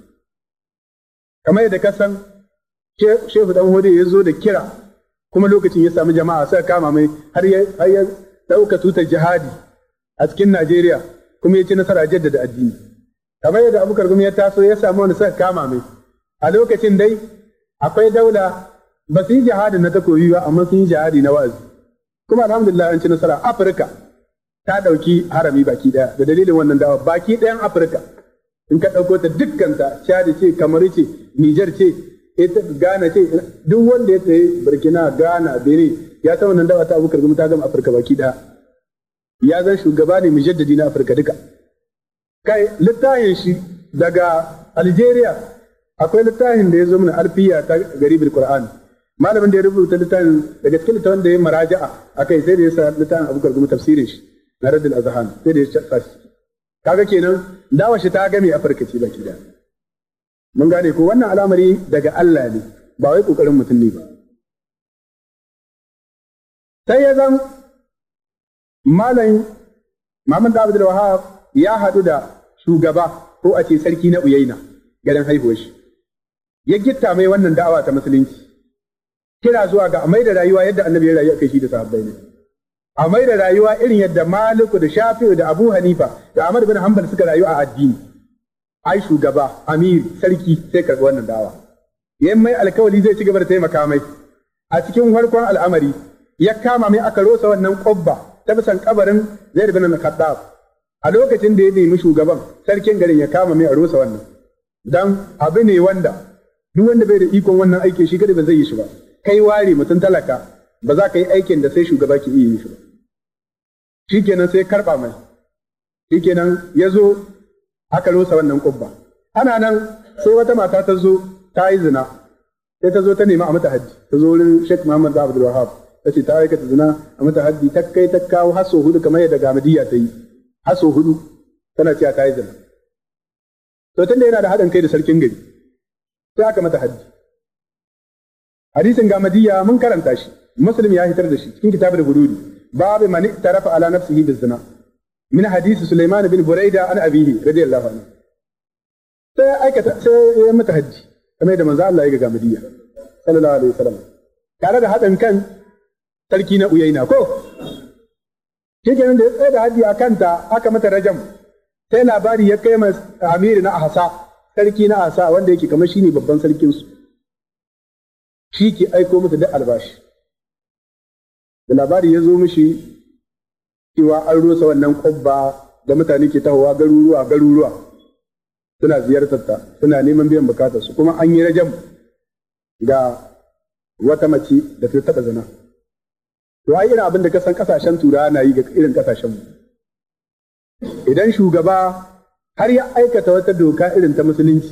kamar yadda ka san shehu dan hode ya zo da kira kuma lokacin ya samu jama'a suka kama mai har ya har ya dauka tutar jihadi a cikin Najeriya kuma ya ci nasara jaddada addini kamar yadda Abubakar Gumi ya taso ya samu wani suka kama mai a lokacin dai akwai daula ba su yi jihadi na takobi ba amma sun yi jihadi na wa'azi kuma alhamdulillah an ci nasara Afirka ta dauki harami baki daya da dalilin wannan dawa baki dayan Afirka in ka dauko ta dukkanta Chad ce Kamaru ce Niger ce ita Ghana ce duk wanda ya tsaye Burkina Ghana Benin ya san wannan dawa ta Abubakar Gumi ta gama Afirka baki daya ya zan shugaba ne mujaddadi na Afirka duka kai littafin shi daga Algeria akwai littafin da ya zo mana alfiya ta garibul Qur'an malamin da ya rubuta littafin daga cikin littafin da ya maraja'a akai sai da ya sa littafin Abubakar Gumi tafsirin shi na Raddul Azhan sai da ya sa shi kaga kenan dawa shi ta game Afirka ce baki daya mun gane ko wannan al'amari daga Allah ne ba wai kokarin mutum ne ba sai ya zan malam Muhammad Abdul Wahhab ya haɗu da shugaba ko a ce sarki na Uyaina garin haihuwar shi ya gitta mai wannan da'awa ta musulunci kira zuwa ga amai da rayuwa yadda annabi ya rayu akai shi da sahabbai ne amai da rayuwa irin yadda Maliku da Shafi'u da Abu Hanifa da Ahmad bin Hanbal suka rayu a addini ai shugaba amiri sarki sai karɓi wannan da'awa yayin mai alkawali zai ci gaba da taimaka mai a cikin farkon al'amari ya kama mai aka rosa wannan ƙobba ta bisan kabarin Zaid bin al-Khattab a lokacin da ya nemi shugaban sarkin garin ya kama mai a rosa wannan dan abu ne wanda duk wanda bai da ikon wannan aikin shi kada ba zai yi shi ba kai ware mutum talaka ba za ka yi aikin da sai shugaba ke iya yi shi ba shikenan sai karba mai shikenan ya zo aka rosa wannan ƙobba ana nan sai wata mata ta zo ta yi zina sai ta zo ta nemi a mata hajji ta zo wurin Sheikh Muhammad Abdul Wahhab ta ce ta aikata zina a mata haddi ta kai ta kawo haso hudu kamar yadda Gamadiyya ta yi haso hudu tana cewa ta yi zina to tunda yana da haɗin kai da sarkin gari sai aka mata haddi hadisin Gamadiyya mun karanta shi Muslim ya hitar da shi cikin kitabul hududi babu man tarafa ala nafsihi bizina min hadisi Sulaiman bin Buraida an abihi radiyallahu anhu sai aikata sai ya mata haddi kamar yadda manzo Allah ya ga Gamadiyya sallallahu alaihi wasallam tare da haɗin kan sarki na Uyaina ko shi kenan da ya tsaye da haji a kanta aka mata rajam sai labari ya kai mai amiri na Ahsa sarki na Ahsa wanda yake kamar shine babban sarkin su shi ke aiko mata da albashi da labari ya zo mishi cewa an rusa wannan ƙobba da mutane ke tahowa garuruwa garuruwa suna ziyartar ta suna neman biyan bukatar su kuma an yi rajam ga wata mace da ta taɓa zina to ai irin abin da ka san kasashen turawa na yi ga irin kasashen mu idan shugaba har ya aikata wata doka irin ta musulunci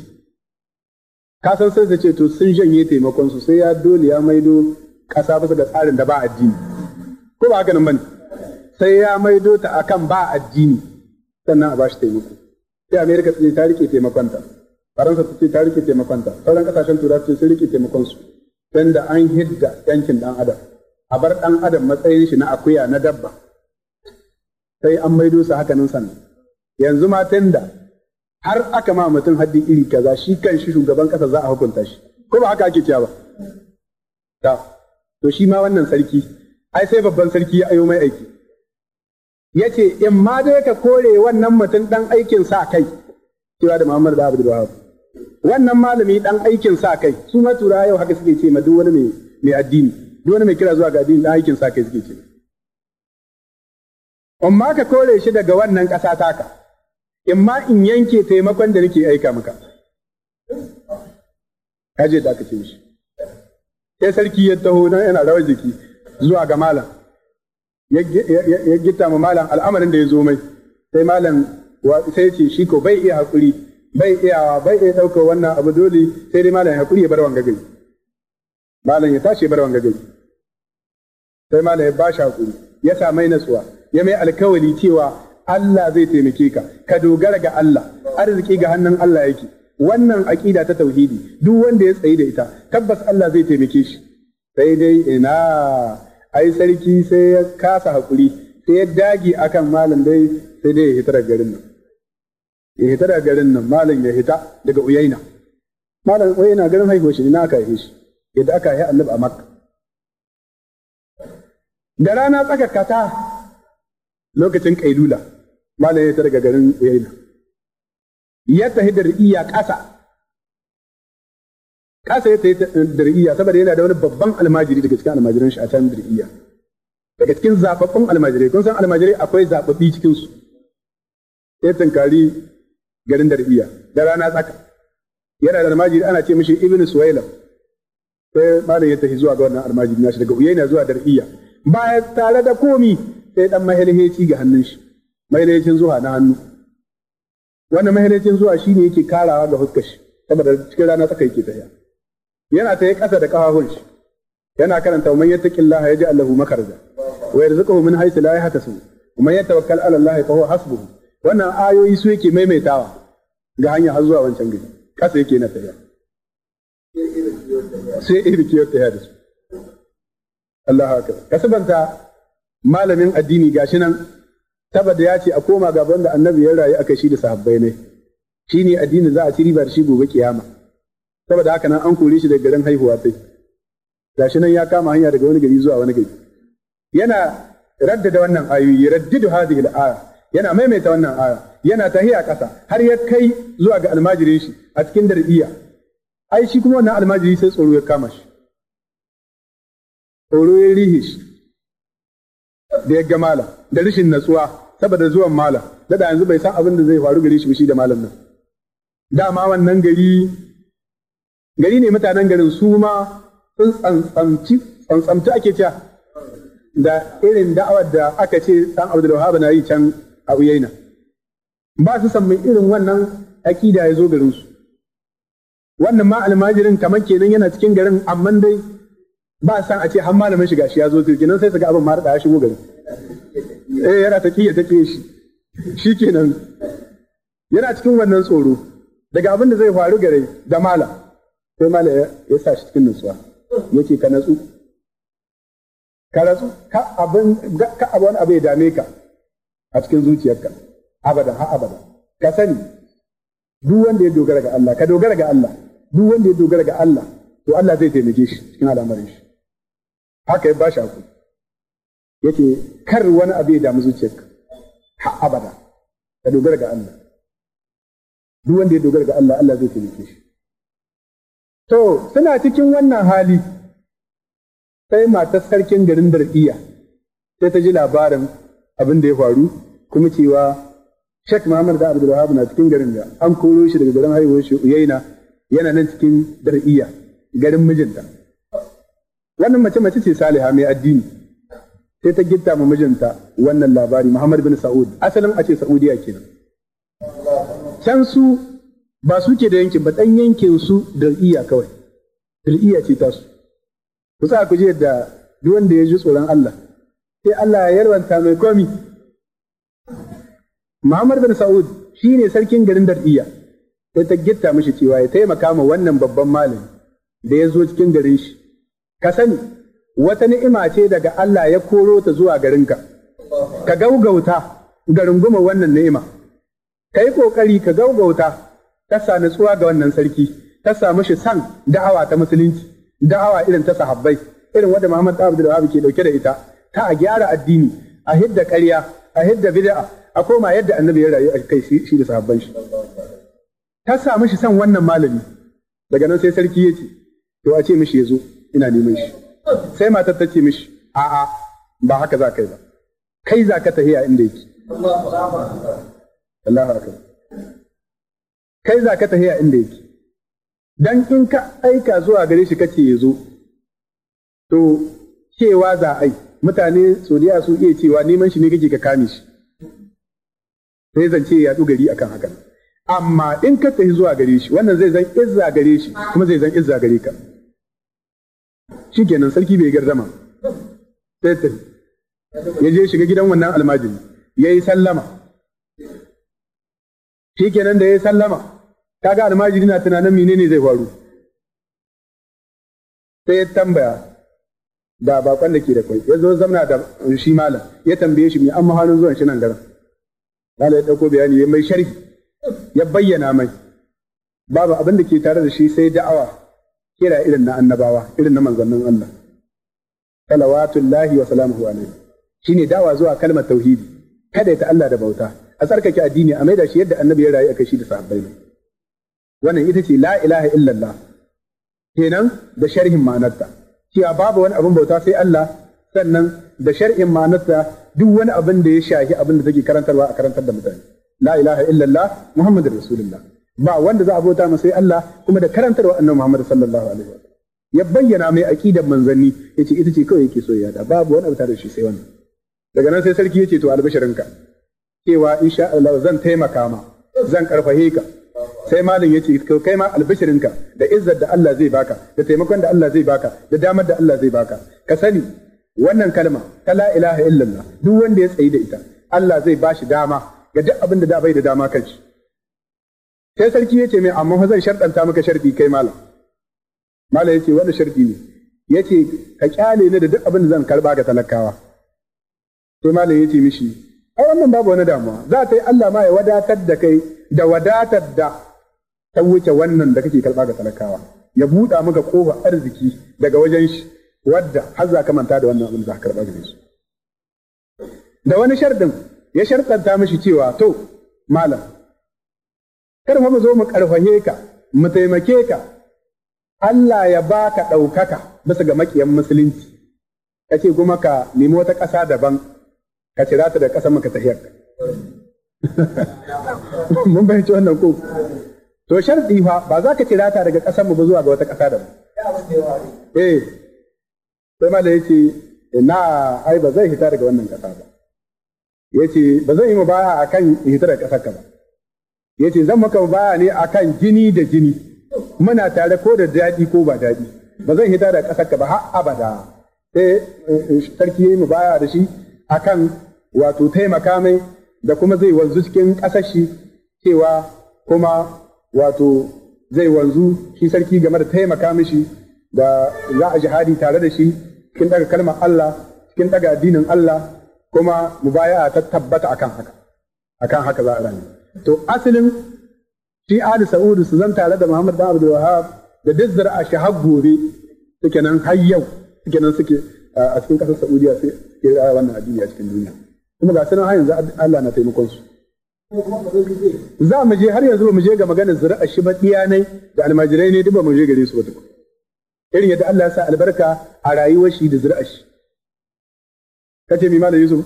ka san sai ce to sun janye taimakon su sai ya dole ya maido kasa bisa ga tsarin da ba addini ko ba haka nan bane sai ya maido ta akan ba addini sannan a bashi taimako sai America ce ta rike taimakonta Faransa ce ta rike taimakonta sauran kasashen turawa ce sun rike taimakon su dan da an hidda yankin dan adam a bar ɗan adam matsayin shi na akuya na dabba sai an maido su haka nan sannan yanzu matan da har aka ma mutum haddi iri kaza shi kan shi shugaban ƙasa za a hukunta shi ko ba haka ake cewa ba to shi ma wannan sarki ai sai babban sarki ya ayo mai aiki yace in ma dai ka kore wannan mutum dan aikin sa kai cewa da Muhammad da Abdul Wahab wannan malami dan aikin sa kai su ma tura yau haka suke ce ma duk wani mai mai addini duk wani mai kira zuwa ga addini dan aikin sa kai suke ce amma ka kore shi daga wannan ƙasa taka in ma in yanke taimakon da nake aika maka kaje da aka ce mishi sai sarki ya taho nan yana rawar jiki zuwa ga malam ya gita ma malam al'amarin da ya zo mai sai malam sai ce shi ko bai iya hakuri bai iya bai iya ɗaukar wannan abu dole sai dai malam ya hakuri ya bar wanga gari malam ya tashi ya bar wanga gari sai malam ya bashi hakuri ya sa mai natsuwa ya mai alkawari cewa Allah zai taimake ka ka dogara ga Allah arziki ga hannun Allah yake wannan aqida ta tauhidi duk wanda ya tsayi da ita tabbas Allah zai taimake shi sai dai ina ai sarki sai ya kasa hakuri sai ya dage akan malam dai sai dai ya hita daga garin nan ya hita daga garin nan malam ya hita daga Uyaina malam Uyaina garin haihuwar shi na aka haife shi yadda aka haifi Annabi a Makka da rana tsakakata lokacin kailula malam ya hita daga garin Uyaina ya tafi da ri'iya ƙasa ƙasa ya tafi da ri'iya saboda yana da wani babban almajiri daga cikin almajiran shi a can da ri'iya daga cikin zababbun almajirai kun san almajirai akwai zababbi cikin su ya tunkari garin da ri'iya da rana tsaka yana da almajiri ana ce mishi ibnu suwailam sai malam ya tafi zuwa ga wannan almajiri nashi daga Uyaina zuwa da ri'iya ba tare da komi sai dan mahalheci ga hannun shi mahalhecin zuwa na hannu wannan mahalicin zuwa shi ne yake karawa ga fuskar shi saboda cikin rana tsaka yake tafiya yana ta yi ƙasa da ƙafafun shi yana karanta man yattaqillaha yaj'al lahu makhraja wa yarzuquhu min haythu la yahtasib wa man yatawakkal 'ala Allah fa huwa hasbuhu wannan ayoyi su yake maimaitawa ga hanya har zuwa wancan gari ƙasa yake na tafiya sai irki yau tafiya da su Allahu akbar kasabanta malamin addini gashi nan saboda ya ce a koma gaban da annabi ya rayu aka shi da sahabbai ne shi ne addini za a ci riba da shi gobe kiyama saboda haka nan an kore shi daga garin haihuwa sai gashi nan ya kama hanya daga wani gari zuwa wani gari yana raddada wannan ayoyi raddidu hadhihi al-aya yana maimaita wannan aya yana tahiya ƙasa har ya kai zuwa ga almajirin shi a cikin dar'iya ai shi kuma wannan almajiri sai tsoro ya kama shi tsoro ya rihe shi da ya ga malam da rashin natsuwa saboda zuwan malam da yanzu bai san abin da zai faru gare shi shi da malam nan dama wannan gari gari ne mutanen garin su ma sun tsantsamci tsantsamci ake cewa da irin da'awar da aka ce dan Abdul Wahhab na yi can a Uyaina ba su san mai irin wannan akida ya zo garin su wannan ma almajirin kamar kenan yana cikin garin amma dai ba san a ce har malamin shiga shi ya zo kenan sai su ga abin ma da ya shigo garin eh yana ta kiyaye take shi shikenan yana cikin wannan tsoro daga abin da zai faru gare da mala sai mala ya sa shi cikin nutsuwa yace ka natsu ka natsu ka abin ka abin abu ya dame ka a cikin zuciyarka abadan ha abada ka sani duk wanda ya dogara ga Allah ka dogara ga Allah duk wanda ya dogara ga Allah to Allah zai taimake shi cikin al'amarin shi haka ya bashi hakuri yace kar wani abu ya damu zuciyarka ha abada ka dogara ga Allah duk wanda ya dogara ga Allah Allah zai taimake shi to suna cikin wannan hali sai matar sarkin garin Dar'iya sai ta ji labarin abin da ya faru kuma cewa Sheikh Muhammad da Abdul Wahhab na cikin garin da an koro shi daga garin haihuwar shi Uyaina yana nan cikin Dar'iya garin mijinta wannan mace mace ce Saliha mai addini sai ta gitta ma mijinta wannan labari Muhammad bin Sa'ud asalin a ce Saudiya kenan can su ba su ke da yankin ba dan yankin su Dar'iya kawai Dar'iya ce ta su ku sa ku ji yadda duk wanda ya ji tsoron Allah sai Allah ya yarwanta mai komi Muhammad bin Sa'ud shine sarkin garin Dar'iya sai ta gitta mishi cewa ya taimaka ma wannan babban malami da ya zo cikin garin shi ka sani wata ni'ima ce daga Allah ya koro ta zuwa garinka ka gaugauta ga runguma wannan ni'ima kai kokari ka gaugauta ka sa nutsuwa ga wannan sarki ka sa mishi san da'awa ta musulunci da'awa irin ta sahabbai irin wanda Muhammad Abdul Wahhab ke dauke da ita ta a gyara addini a hidda ƙarya a hidda bid'a a koma yadda annabi ya rayu a kai shi da sahabban shi ta sa mishi san wannan malami daga nan sai sarki ya ce to a ce mishi ya zo ina neman shi sai matar ta ce mishi a'a ba haka za ka yi ba kai za ka tahiya inda yake Allahu akbar kai za ka tahiya inda yake dan in ka aika zuwa gare shi kace ya zo to cewa za a yi mutane sodiya su iya cewa neman shi ne kake ka kame shi sai zance ya yaɗu gari akan haka amma in ka tafi zuwa gare shi wannan zai zan izza gare shi kuma zai zan izza gare ka shikenan sarki bai gardama sai tafi ya je shiga gidan wannan almajiri yayi sallama shikenan da yayi sallama kaga almajiri na tunanin menene zai faru sai ya tambaya da bakon da ke da kwai ya zo zamna da shi malam ya tambaye shi mai amma halin zuwan shi nan garin malam ya dauko bayani ya mai sharhi ya bayyana mai babu abin da ke tare da shi sai da'awa kira irin na annabawa irin na manzannin Allah salawatullahi wa salamuhu alaihi shine da'awa zuwa kalmar tauhidi kada ta Allah da bauta a tsarkake addini a maida shi yadda annabi ya rayu a kai shi da sahabbai wannan ita ce la ilaha illallah kenan da sharhin ma'anarta cewa babu wani abin bauta sai Allah sannan da shar'in ma'anarta duk wani abin da ya shahi abin da take karantarwa a karantar da mutane la ilaha illallah muhammadur rasulullah ba wanda za a bauta masa sai Allah kuma da karantarwa annabi Muhammad sallallahu alaihi wasallam ya bayyana mai aqidar manzanni yace ita ce kawai yake so ya da babu wani abu tare da shi sai wannan daga nan sai sarki yace to albashirinka cewa insha Allah zan taimaka ma zan karfahe ka sai malin yace kai ma albashirinka da izzar da Allah zai baka da taimakon da Allah zai baka da damar da Allah zai baka ka sani wannan kalma ta la ilaha illallah duk wanda ya tsayi da ita Allah zai bashi dama ga duk abin da da bai da dama kanshi sai sarki yace mai amma fa zan sharɗanta maka sharɗi kai malam malam yace wannan sharɗi ne yace ka kyale ni da duk abin da zan karba ga talakawa sai malam yace mishi ai wannan babu wani damuwa za ta yi Allah ma ya wadatar da kai da wadatar da ta wuce wannan da kake karba ga talakawa ya buɗa maka kofar arziki daga wajen shi wadda har za ka manta da wannan abin da za ka karba gare su da wani sharɗin ya sharɗanta mishi cewa to malam kar mu zo mu karfahe ka mu taimake ka Allah ya baka ɗaukaka bisa ga makiyan musulunci kace kuma ka nemi wata ƙasa daban ka cira ta da ƙasar maka tahiyar mun bayyana wannan ko to sharɗi fa ba za ka cira ta daga ƙasar mu ba zuwa ga wata ƙasa daban eh sai malai yace na ai ba zai hita daga wannan ƙasa ba yace ba zan yi mu baya akan hita daga ƙasar ka ba yace zan maka baya ne akan jini da jini muna tare ko da daɗi ko ba daɗi ba zan hita daga ƙasar ka ba har abada sai sarki yayi mu baya da shi akan wato taimaka mai da kuma zai wanzu cikin ƙasar shi cewa kuma wato zai wanzu shi sarki game da taimaka mishi da za a jihadi tare da shi cikin daga kalmar Allah cikin daga addinin Allah kuma mubaya'a ta tabbata akan haka akan haka za a rani to asalin shi Ali Sa'ud su zan tare da Muhammad bin Abdul Wahhab da duk zara'a shi har gobe suke nan har yau suke nan suke a cikin ƙasar Saudiya sai ke raya wannan addini a cikin duniya kuma ga sanan har yanzu Allah na taimakon su za mu je har yanzu ba mu je ga maganar zuri'a shi ba diyanai da almajirai ne duk ba mu je gare su ba duk irin yadda Allah ya sa albarka a rayuwar shi da zuri'a shi kace mi malam Yusuf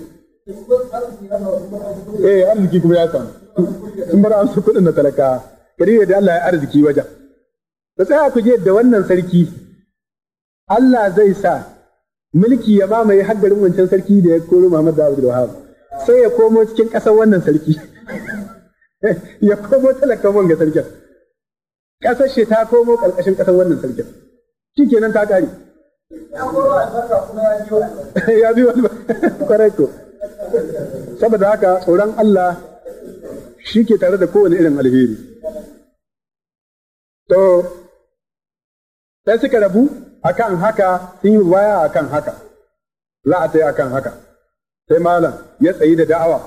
eh arziki kuma ya samu sun bar an su kudin na talaka kare yadda Allah ya arziki wajen da tsaya ku je da wannan sarki Allah zai sa mulki ya mamaye haddarin wancan sarki da ya koro Muhammad Abdul Wahhab sai ya komo cikin ƙasar wannan sarki ya komo talakan wanga sarkin ƙasar shi ta komo ƙarƙashin ƙasar wannan sarkin shikenan ta ƙare ya bi wani kwarai ko saboda haka tsoron Allah shi ke tare da kowane irin alheri to sai suka rabu akan haka sun yi baya akan haka za a tayi akan haka sai malam ya tsayi da da'awa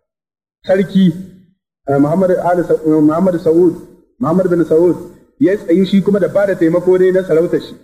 sarki Muhammad Ali Muhammad Saud Muhammad bin Saud ya tsayi shi kuma da bada taimako ne na sarautar shi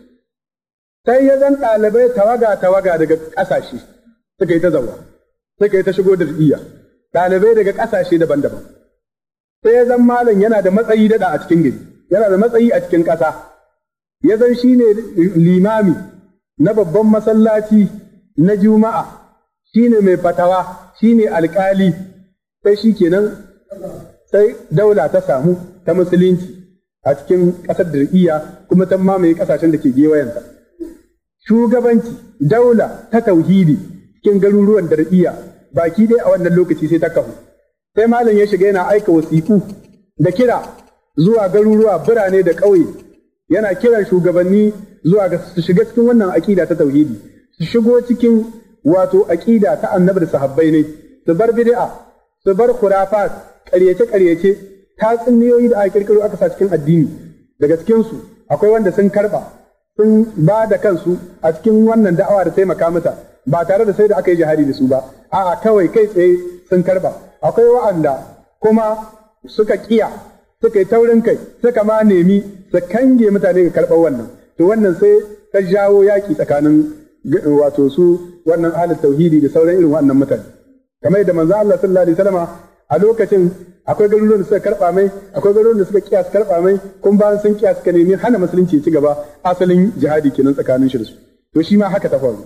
sai ya zan ɗalibai tawaga tawaga daga ƙasashe suka yi ta zawa suka yi ta shigo da iya ɗalibai daga ƙasashe daban-daban sai ya zan malam yana da matsayi daɗa a cikin gari yana da matsayi a cikin ƙasa ya zan shi ne limami na babban masallaci na juma'a shi ne mai fatawa shi ne alƙali sai shi kenan sai daula ta samu ta musulunci a cikin ƙasar dir'iyya kuma ta mamaye ƙasashen da ke gewayenta shugabanci daula ta tauhidi cikin garuruwan dir'iyya baki dai a wannan lokaci sai ta kafu sai malam ya shiga yana aika wasiƙu da kira zuwa garuruwa birane da ƙauye yana kiran shugabanni zuwa ga su shiga cikin wannan aƙida ta tauhidi su shigo cikin wato aƙida ta annabi da sahabbai ne su bar bid'a su bar khurafat ƙaryace ƙaryace tatsuniyoyi da aka kirkiro aka sa cikin addini daga cikin su akwai wanda sun karba sun ba da kansu a cikin wannan da'awa da taimaka mata ba tare da sai da aka yi jihadi da su ba a'a kawai kai tsaye sun karba akwai wa'anda kuma suka kiya suka yi taurin kai suka ma nemi su kange mutane ga karɓar wannan to wannan sai ta jawo yaƙi tsakanin wato su wannan ahlul tauhidi da sauran irin wannan mutane kamar yadda manzo Allah sallallahu alaihi wasallama a lokacin akwai garuruwan da suka karɓa mai akwai garuruwan da suka kiya su karɓa mai kun bayan sun kiya suka nemi hana musulunci ya ci gaba asalin jihadi kenan tsakanin shi da su to shi ma haka ta faru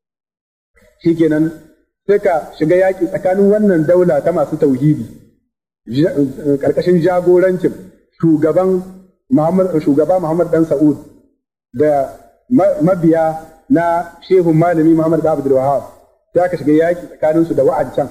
shikenan sai ka shiga yaƙi tsakanin wannan daula ta masu tauhidi ƙarƙashin jagorancin shugaban Muhammad shugaba Muhammad dan Sa'ud da mabiya na Shehu Malami Muhammad da Abdul Wahhab sai aka shiga yaƙi tsakanin su da wa'ancan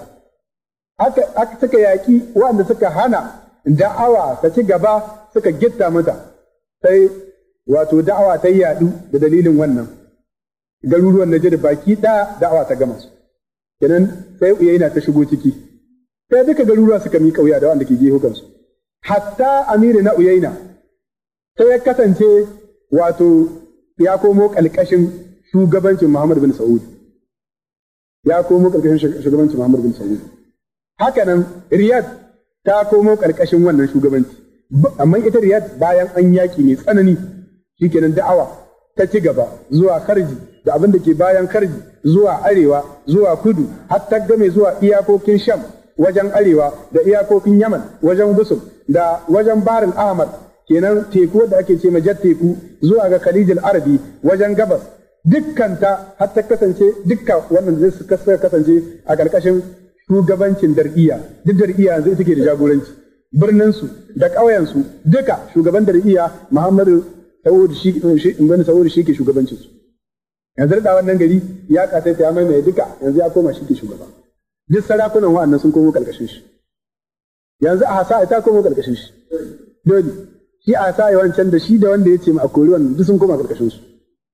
aka aka suka yaƙi wanda suka hana da'awa ta ci gaba suka gitta mata sai wato da'awa ta yaɗu da dalilin wannan garuruwan Najd baki ɗaya da'awa ta gama su kenan sai Uyayna ta shigo ciki sai duka garuruwa suka miƙa wuya da wanda ke gehukansu hatta amiri na Uyayna sai ya kasance wato ya komo ƙalƙashin shugabancin Muhammad bin Saud ya komo ƙalƙashin shugabancin Muhammad bin Saud haka nan Riyadh ta komo ƙalƙashin wannan shugabanci amma ita Riyadh bayan an yaƙi mai tsanani shikenan da'awa ta ci gaba zuwa Kharji da abin da ke bayan Kharji zuwa arewa zuwa kudu har ta game zuwa iyakokin Sham wajen arewa da iyakokin Yaman wajen Busum da wajen Barin Ahmad kenan teku da ake ce majar teku zuwa ga Khalijul Arabi wajen gabas dukkan ta har ta kasance dukkan wannan zai su kasance a ƙarƙashin shugabancin dar'iya duk dar'iya yanzu ita ke da jagoranci birnin su da ƙauyen su duka shugaban dar'iya Muhammadu Saud shi ibn Saud shi ke shugabancin su yanzu da wannan gari ya kasaita ya mai duka yanzu ya koma shi ke shugaba duk sarakunan wa'annan sun komo ƙarƙashin shi yanzu a hasa ta komo ƙarƙashin shi dole shi a sa wancan da shi da wanda ya ce ma a kori wannan duk sun koma ƙarƙashin su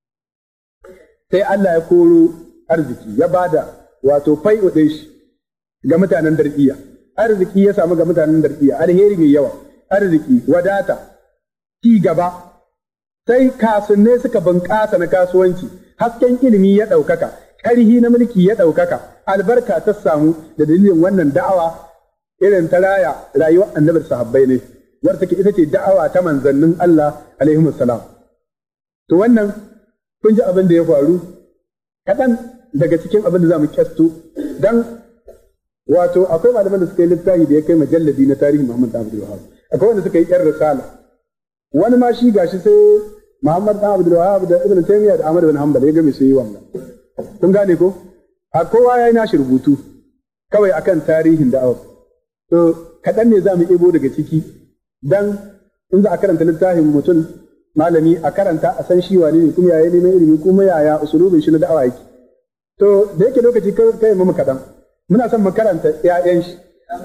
sai Allah ya koro arziki ya bada wato fai'u ɗin shi ga mutanen dar'iya arziki ya samu ga mutanen dar'iya alheri mai yawa arziki wadata ci gaba sai kasunne suka bunƙasa na kasuwanci hasken ilimi ya ɗaukaka ƙarhi na mulki ya ɗaukaka albarka ta samu da dalilin wannan da'awa irin ta raya rayuwar annabi sahabbai ne wadda take ita ce da'awa ta manzannin Allah alaihi salam to wannan kun ji abin da ya faru kaɗan daga cikin abin da za mu kyasto dan wato akwai malaman da suka yi littafi da ya kai majalladi na tarihi Muhammad bin Abdul Wahhab akwai wanda suka yi yar risala wani ma shi gashi sai Muhammad bin Abdul Wahhab da Ibn Taymiyyah da Ahmad bin Hanbal ya ga me su yi wannan kun gane ko a kowa yayi nashi rubutu kawai akan tarihin da'awa to kaɗan ne za mu ebo daga ciki dan in za a karanta littafin mutum malami a karanta a san shi wane ne kuma yaya neman ilimi kuma yaya usulubin shi na da'awa yake to da yake lokaci kai mu kaɗan muna son mu karanta ƴaƴan shi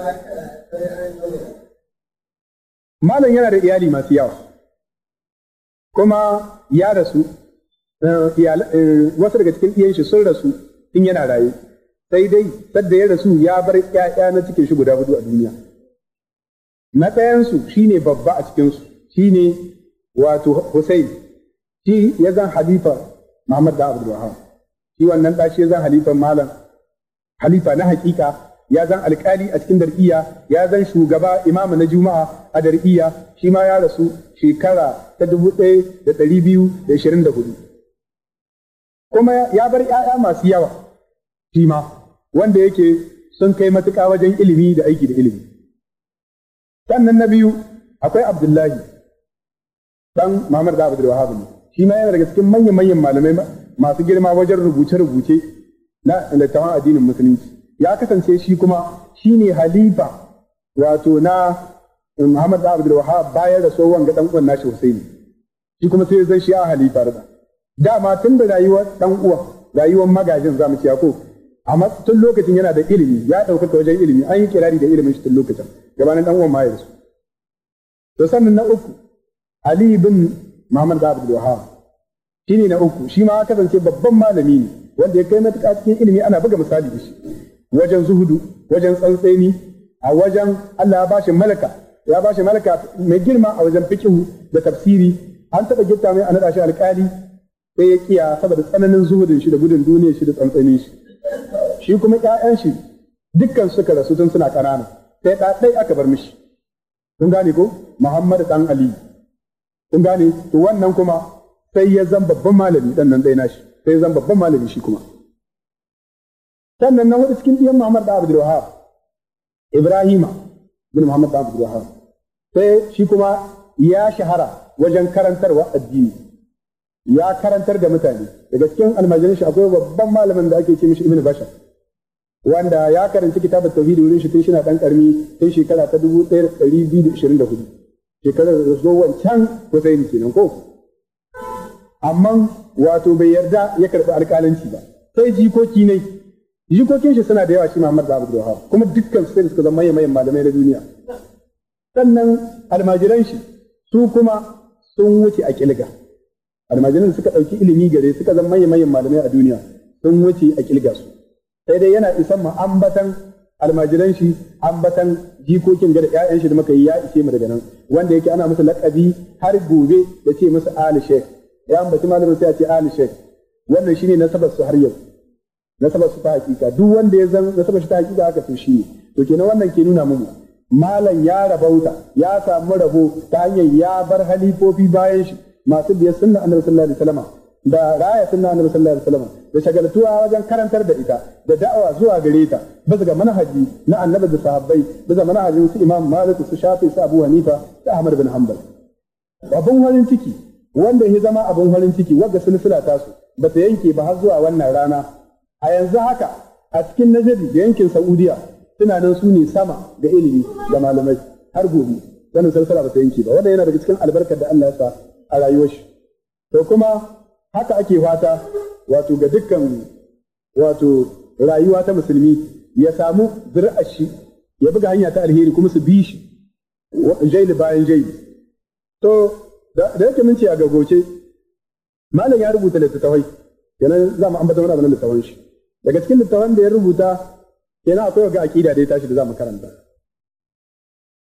malam yana da iyali masu yawa kuma ya rasu wasu daga cikin iyan shi sun rasu in yana raye sai dai sadda ya rasu ya bar ƴaƴa na cikin shi guda hudu a duniya na ɗayansu shine babba a cikinsu shine wato Hussein shi ya zan halifa Muhammad da Abdul Wahhab shi wannan da shi zan halifan malam halifa na hakika ya zan alkali a cikin dar'iya ya zan shugaba imamu na juma'a a dar'iya shi ma ya rasu shekara ta dubu ɗaya da ɗari biyu da ashirin da hudu kuma ya bar ‘ya'ya masu yawa shi ma wanda yake sun kai matuƙa wajen ilimi da aiki da ilimi sannan na biyu akwai Abdullahi dan Muhammad da Abdul Wahhab ne shi ma yana daga cikin manyan manyan malamai masu girma wajen rubuce-rubuce na littafin addinin musulunci ya kasance shi kuma shine halifa wato na Muhammad da Abdul Wahhab bayan da sowan ga dan uwan nashi Husaini shi kuma sai zan shi a halifa da dama tun da rayuwar dan uwan rayuwar magajin zamu ci ko amma tun lokacin yana da ilimi ya ɗaukaka wajen ilimi an yi kirari da ilimin shi tun lokacin gabanin dan uwan ma ya rasu to sannan na uku Ali bin Muhammad da Abdul Wahhab shine na uku shi ma kasance babban malami ne wanda ya kai matuƙa cikin ilimi ana buga misali da shi wajen zuhudu wajen tsantseni a wajen Allah ya bashi malaka ya bashi malaka mai girma a wajen fiqh da tafsiri an taɓa gitta mai a naɗa shi alƙali sai ya kiya saboda tsananin zuhudin shi da gudun duniyar shi da tsantsenin shi shi kuma ƴaƴan shi dukkan suka rasu tun suna ƙanana sai ɗaɗai aka bar mishi kun gane ko Muhammad dan Ali kun gane to wannan kuma sai ya zan babban malami dan nan dai nashi sai ya zan babban malami shi kuma sannan na hudu cikin diyan Muhammad da Abdul Wahhab Ibrahima bin Muhammad da Abdul Wahhab sai shi kuma ya shahara wajen karantarwa addini ya karantar da mutane daga cikin almajirin shi akwai babban malamin da ake ce mishi Ibn Bashar wanda ya karanci kitabut tauhid wurin shi tun shi na dan karmi tun shekara ta dubu ɗaya da ɗari biyu da ashirin da hudu shekarar da zo wancan Husaini kenan ko amma wato bai yarda ya karɓi alƙalanci ba sai jikoki ne jikokin shi suna da yawa shi Muhammad da Abdul Wahhab kuma dukkan su suka zama mayan malamai na duniya sannan almajiran shi su kuma sun wuce a kilga almajiran suka ɗauki ilimi gare suka zama mayan malamai a duniya sun wuce a kilga su sai dai yana isan ma ambatan almajiran shi ambatan jikokin gada ƴaƴan shi da muka yi ya ishe mu daga nan wanda yake ana musu laƙabi har gobe da ce musu Ali Sheikh ya ambaci malamin sai ya ce Ali Sheikh wannan shine nasabar su har yau nasabar su ta hakika duk wanda ya zan nasabar shi ta hakika haka to shi to kenan wannan ke nuna mu malam ya rabauta ya samu rabo ta hanyar ya bar halifofi bayan shi masu biyar sunna annabi sallallahu alaihi wasallam da raya sunna annabi sallallahu alaihi wasallam da shagaltuwa wajen karantar da ita da da'awa zuwa gare ta bisa ga manhaji na annabi da sahabbai bisa manhajin su Imam Malik su Shafi su Abu Hanifa da Ahmad bin Hanbal abun farin ciki wanda ya zama abun farin ciki wanda silsila ta su ba ta yanke ba har zuwa wannan rana a yanzu haka a cikin Najdi da yankin Saudiya suna nan su ne sama ga ilimi da malamai har gobe wannan silsila ba ta yanke ba wanda yana daga cikin albarkar da Allah ya sa a rayuwar shi to kuma haka ake fata wato ga dukkan wato rayuwa ta musulmi ya samu zuri'ar shi ya buga hanya ta alheri kuma su bi shi jaili bayan jaili to da yake mun ce a gagoce malam ya rubuta littattafai kenan za mu ambata wani abu na littattafan shi daga cikin littattafan da ya rubuta kenan akwai ga aqida da ya tashi da za mu karanta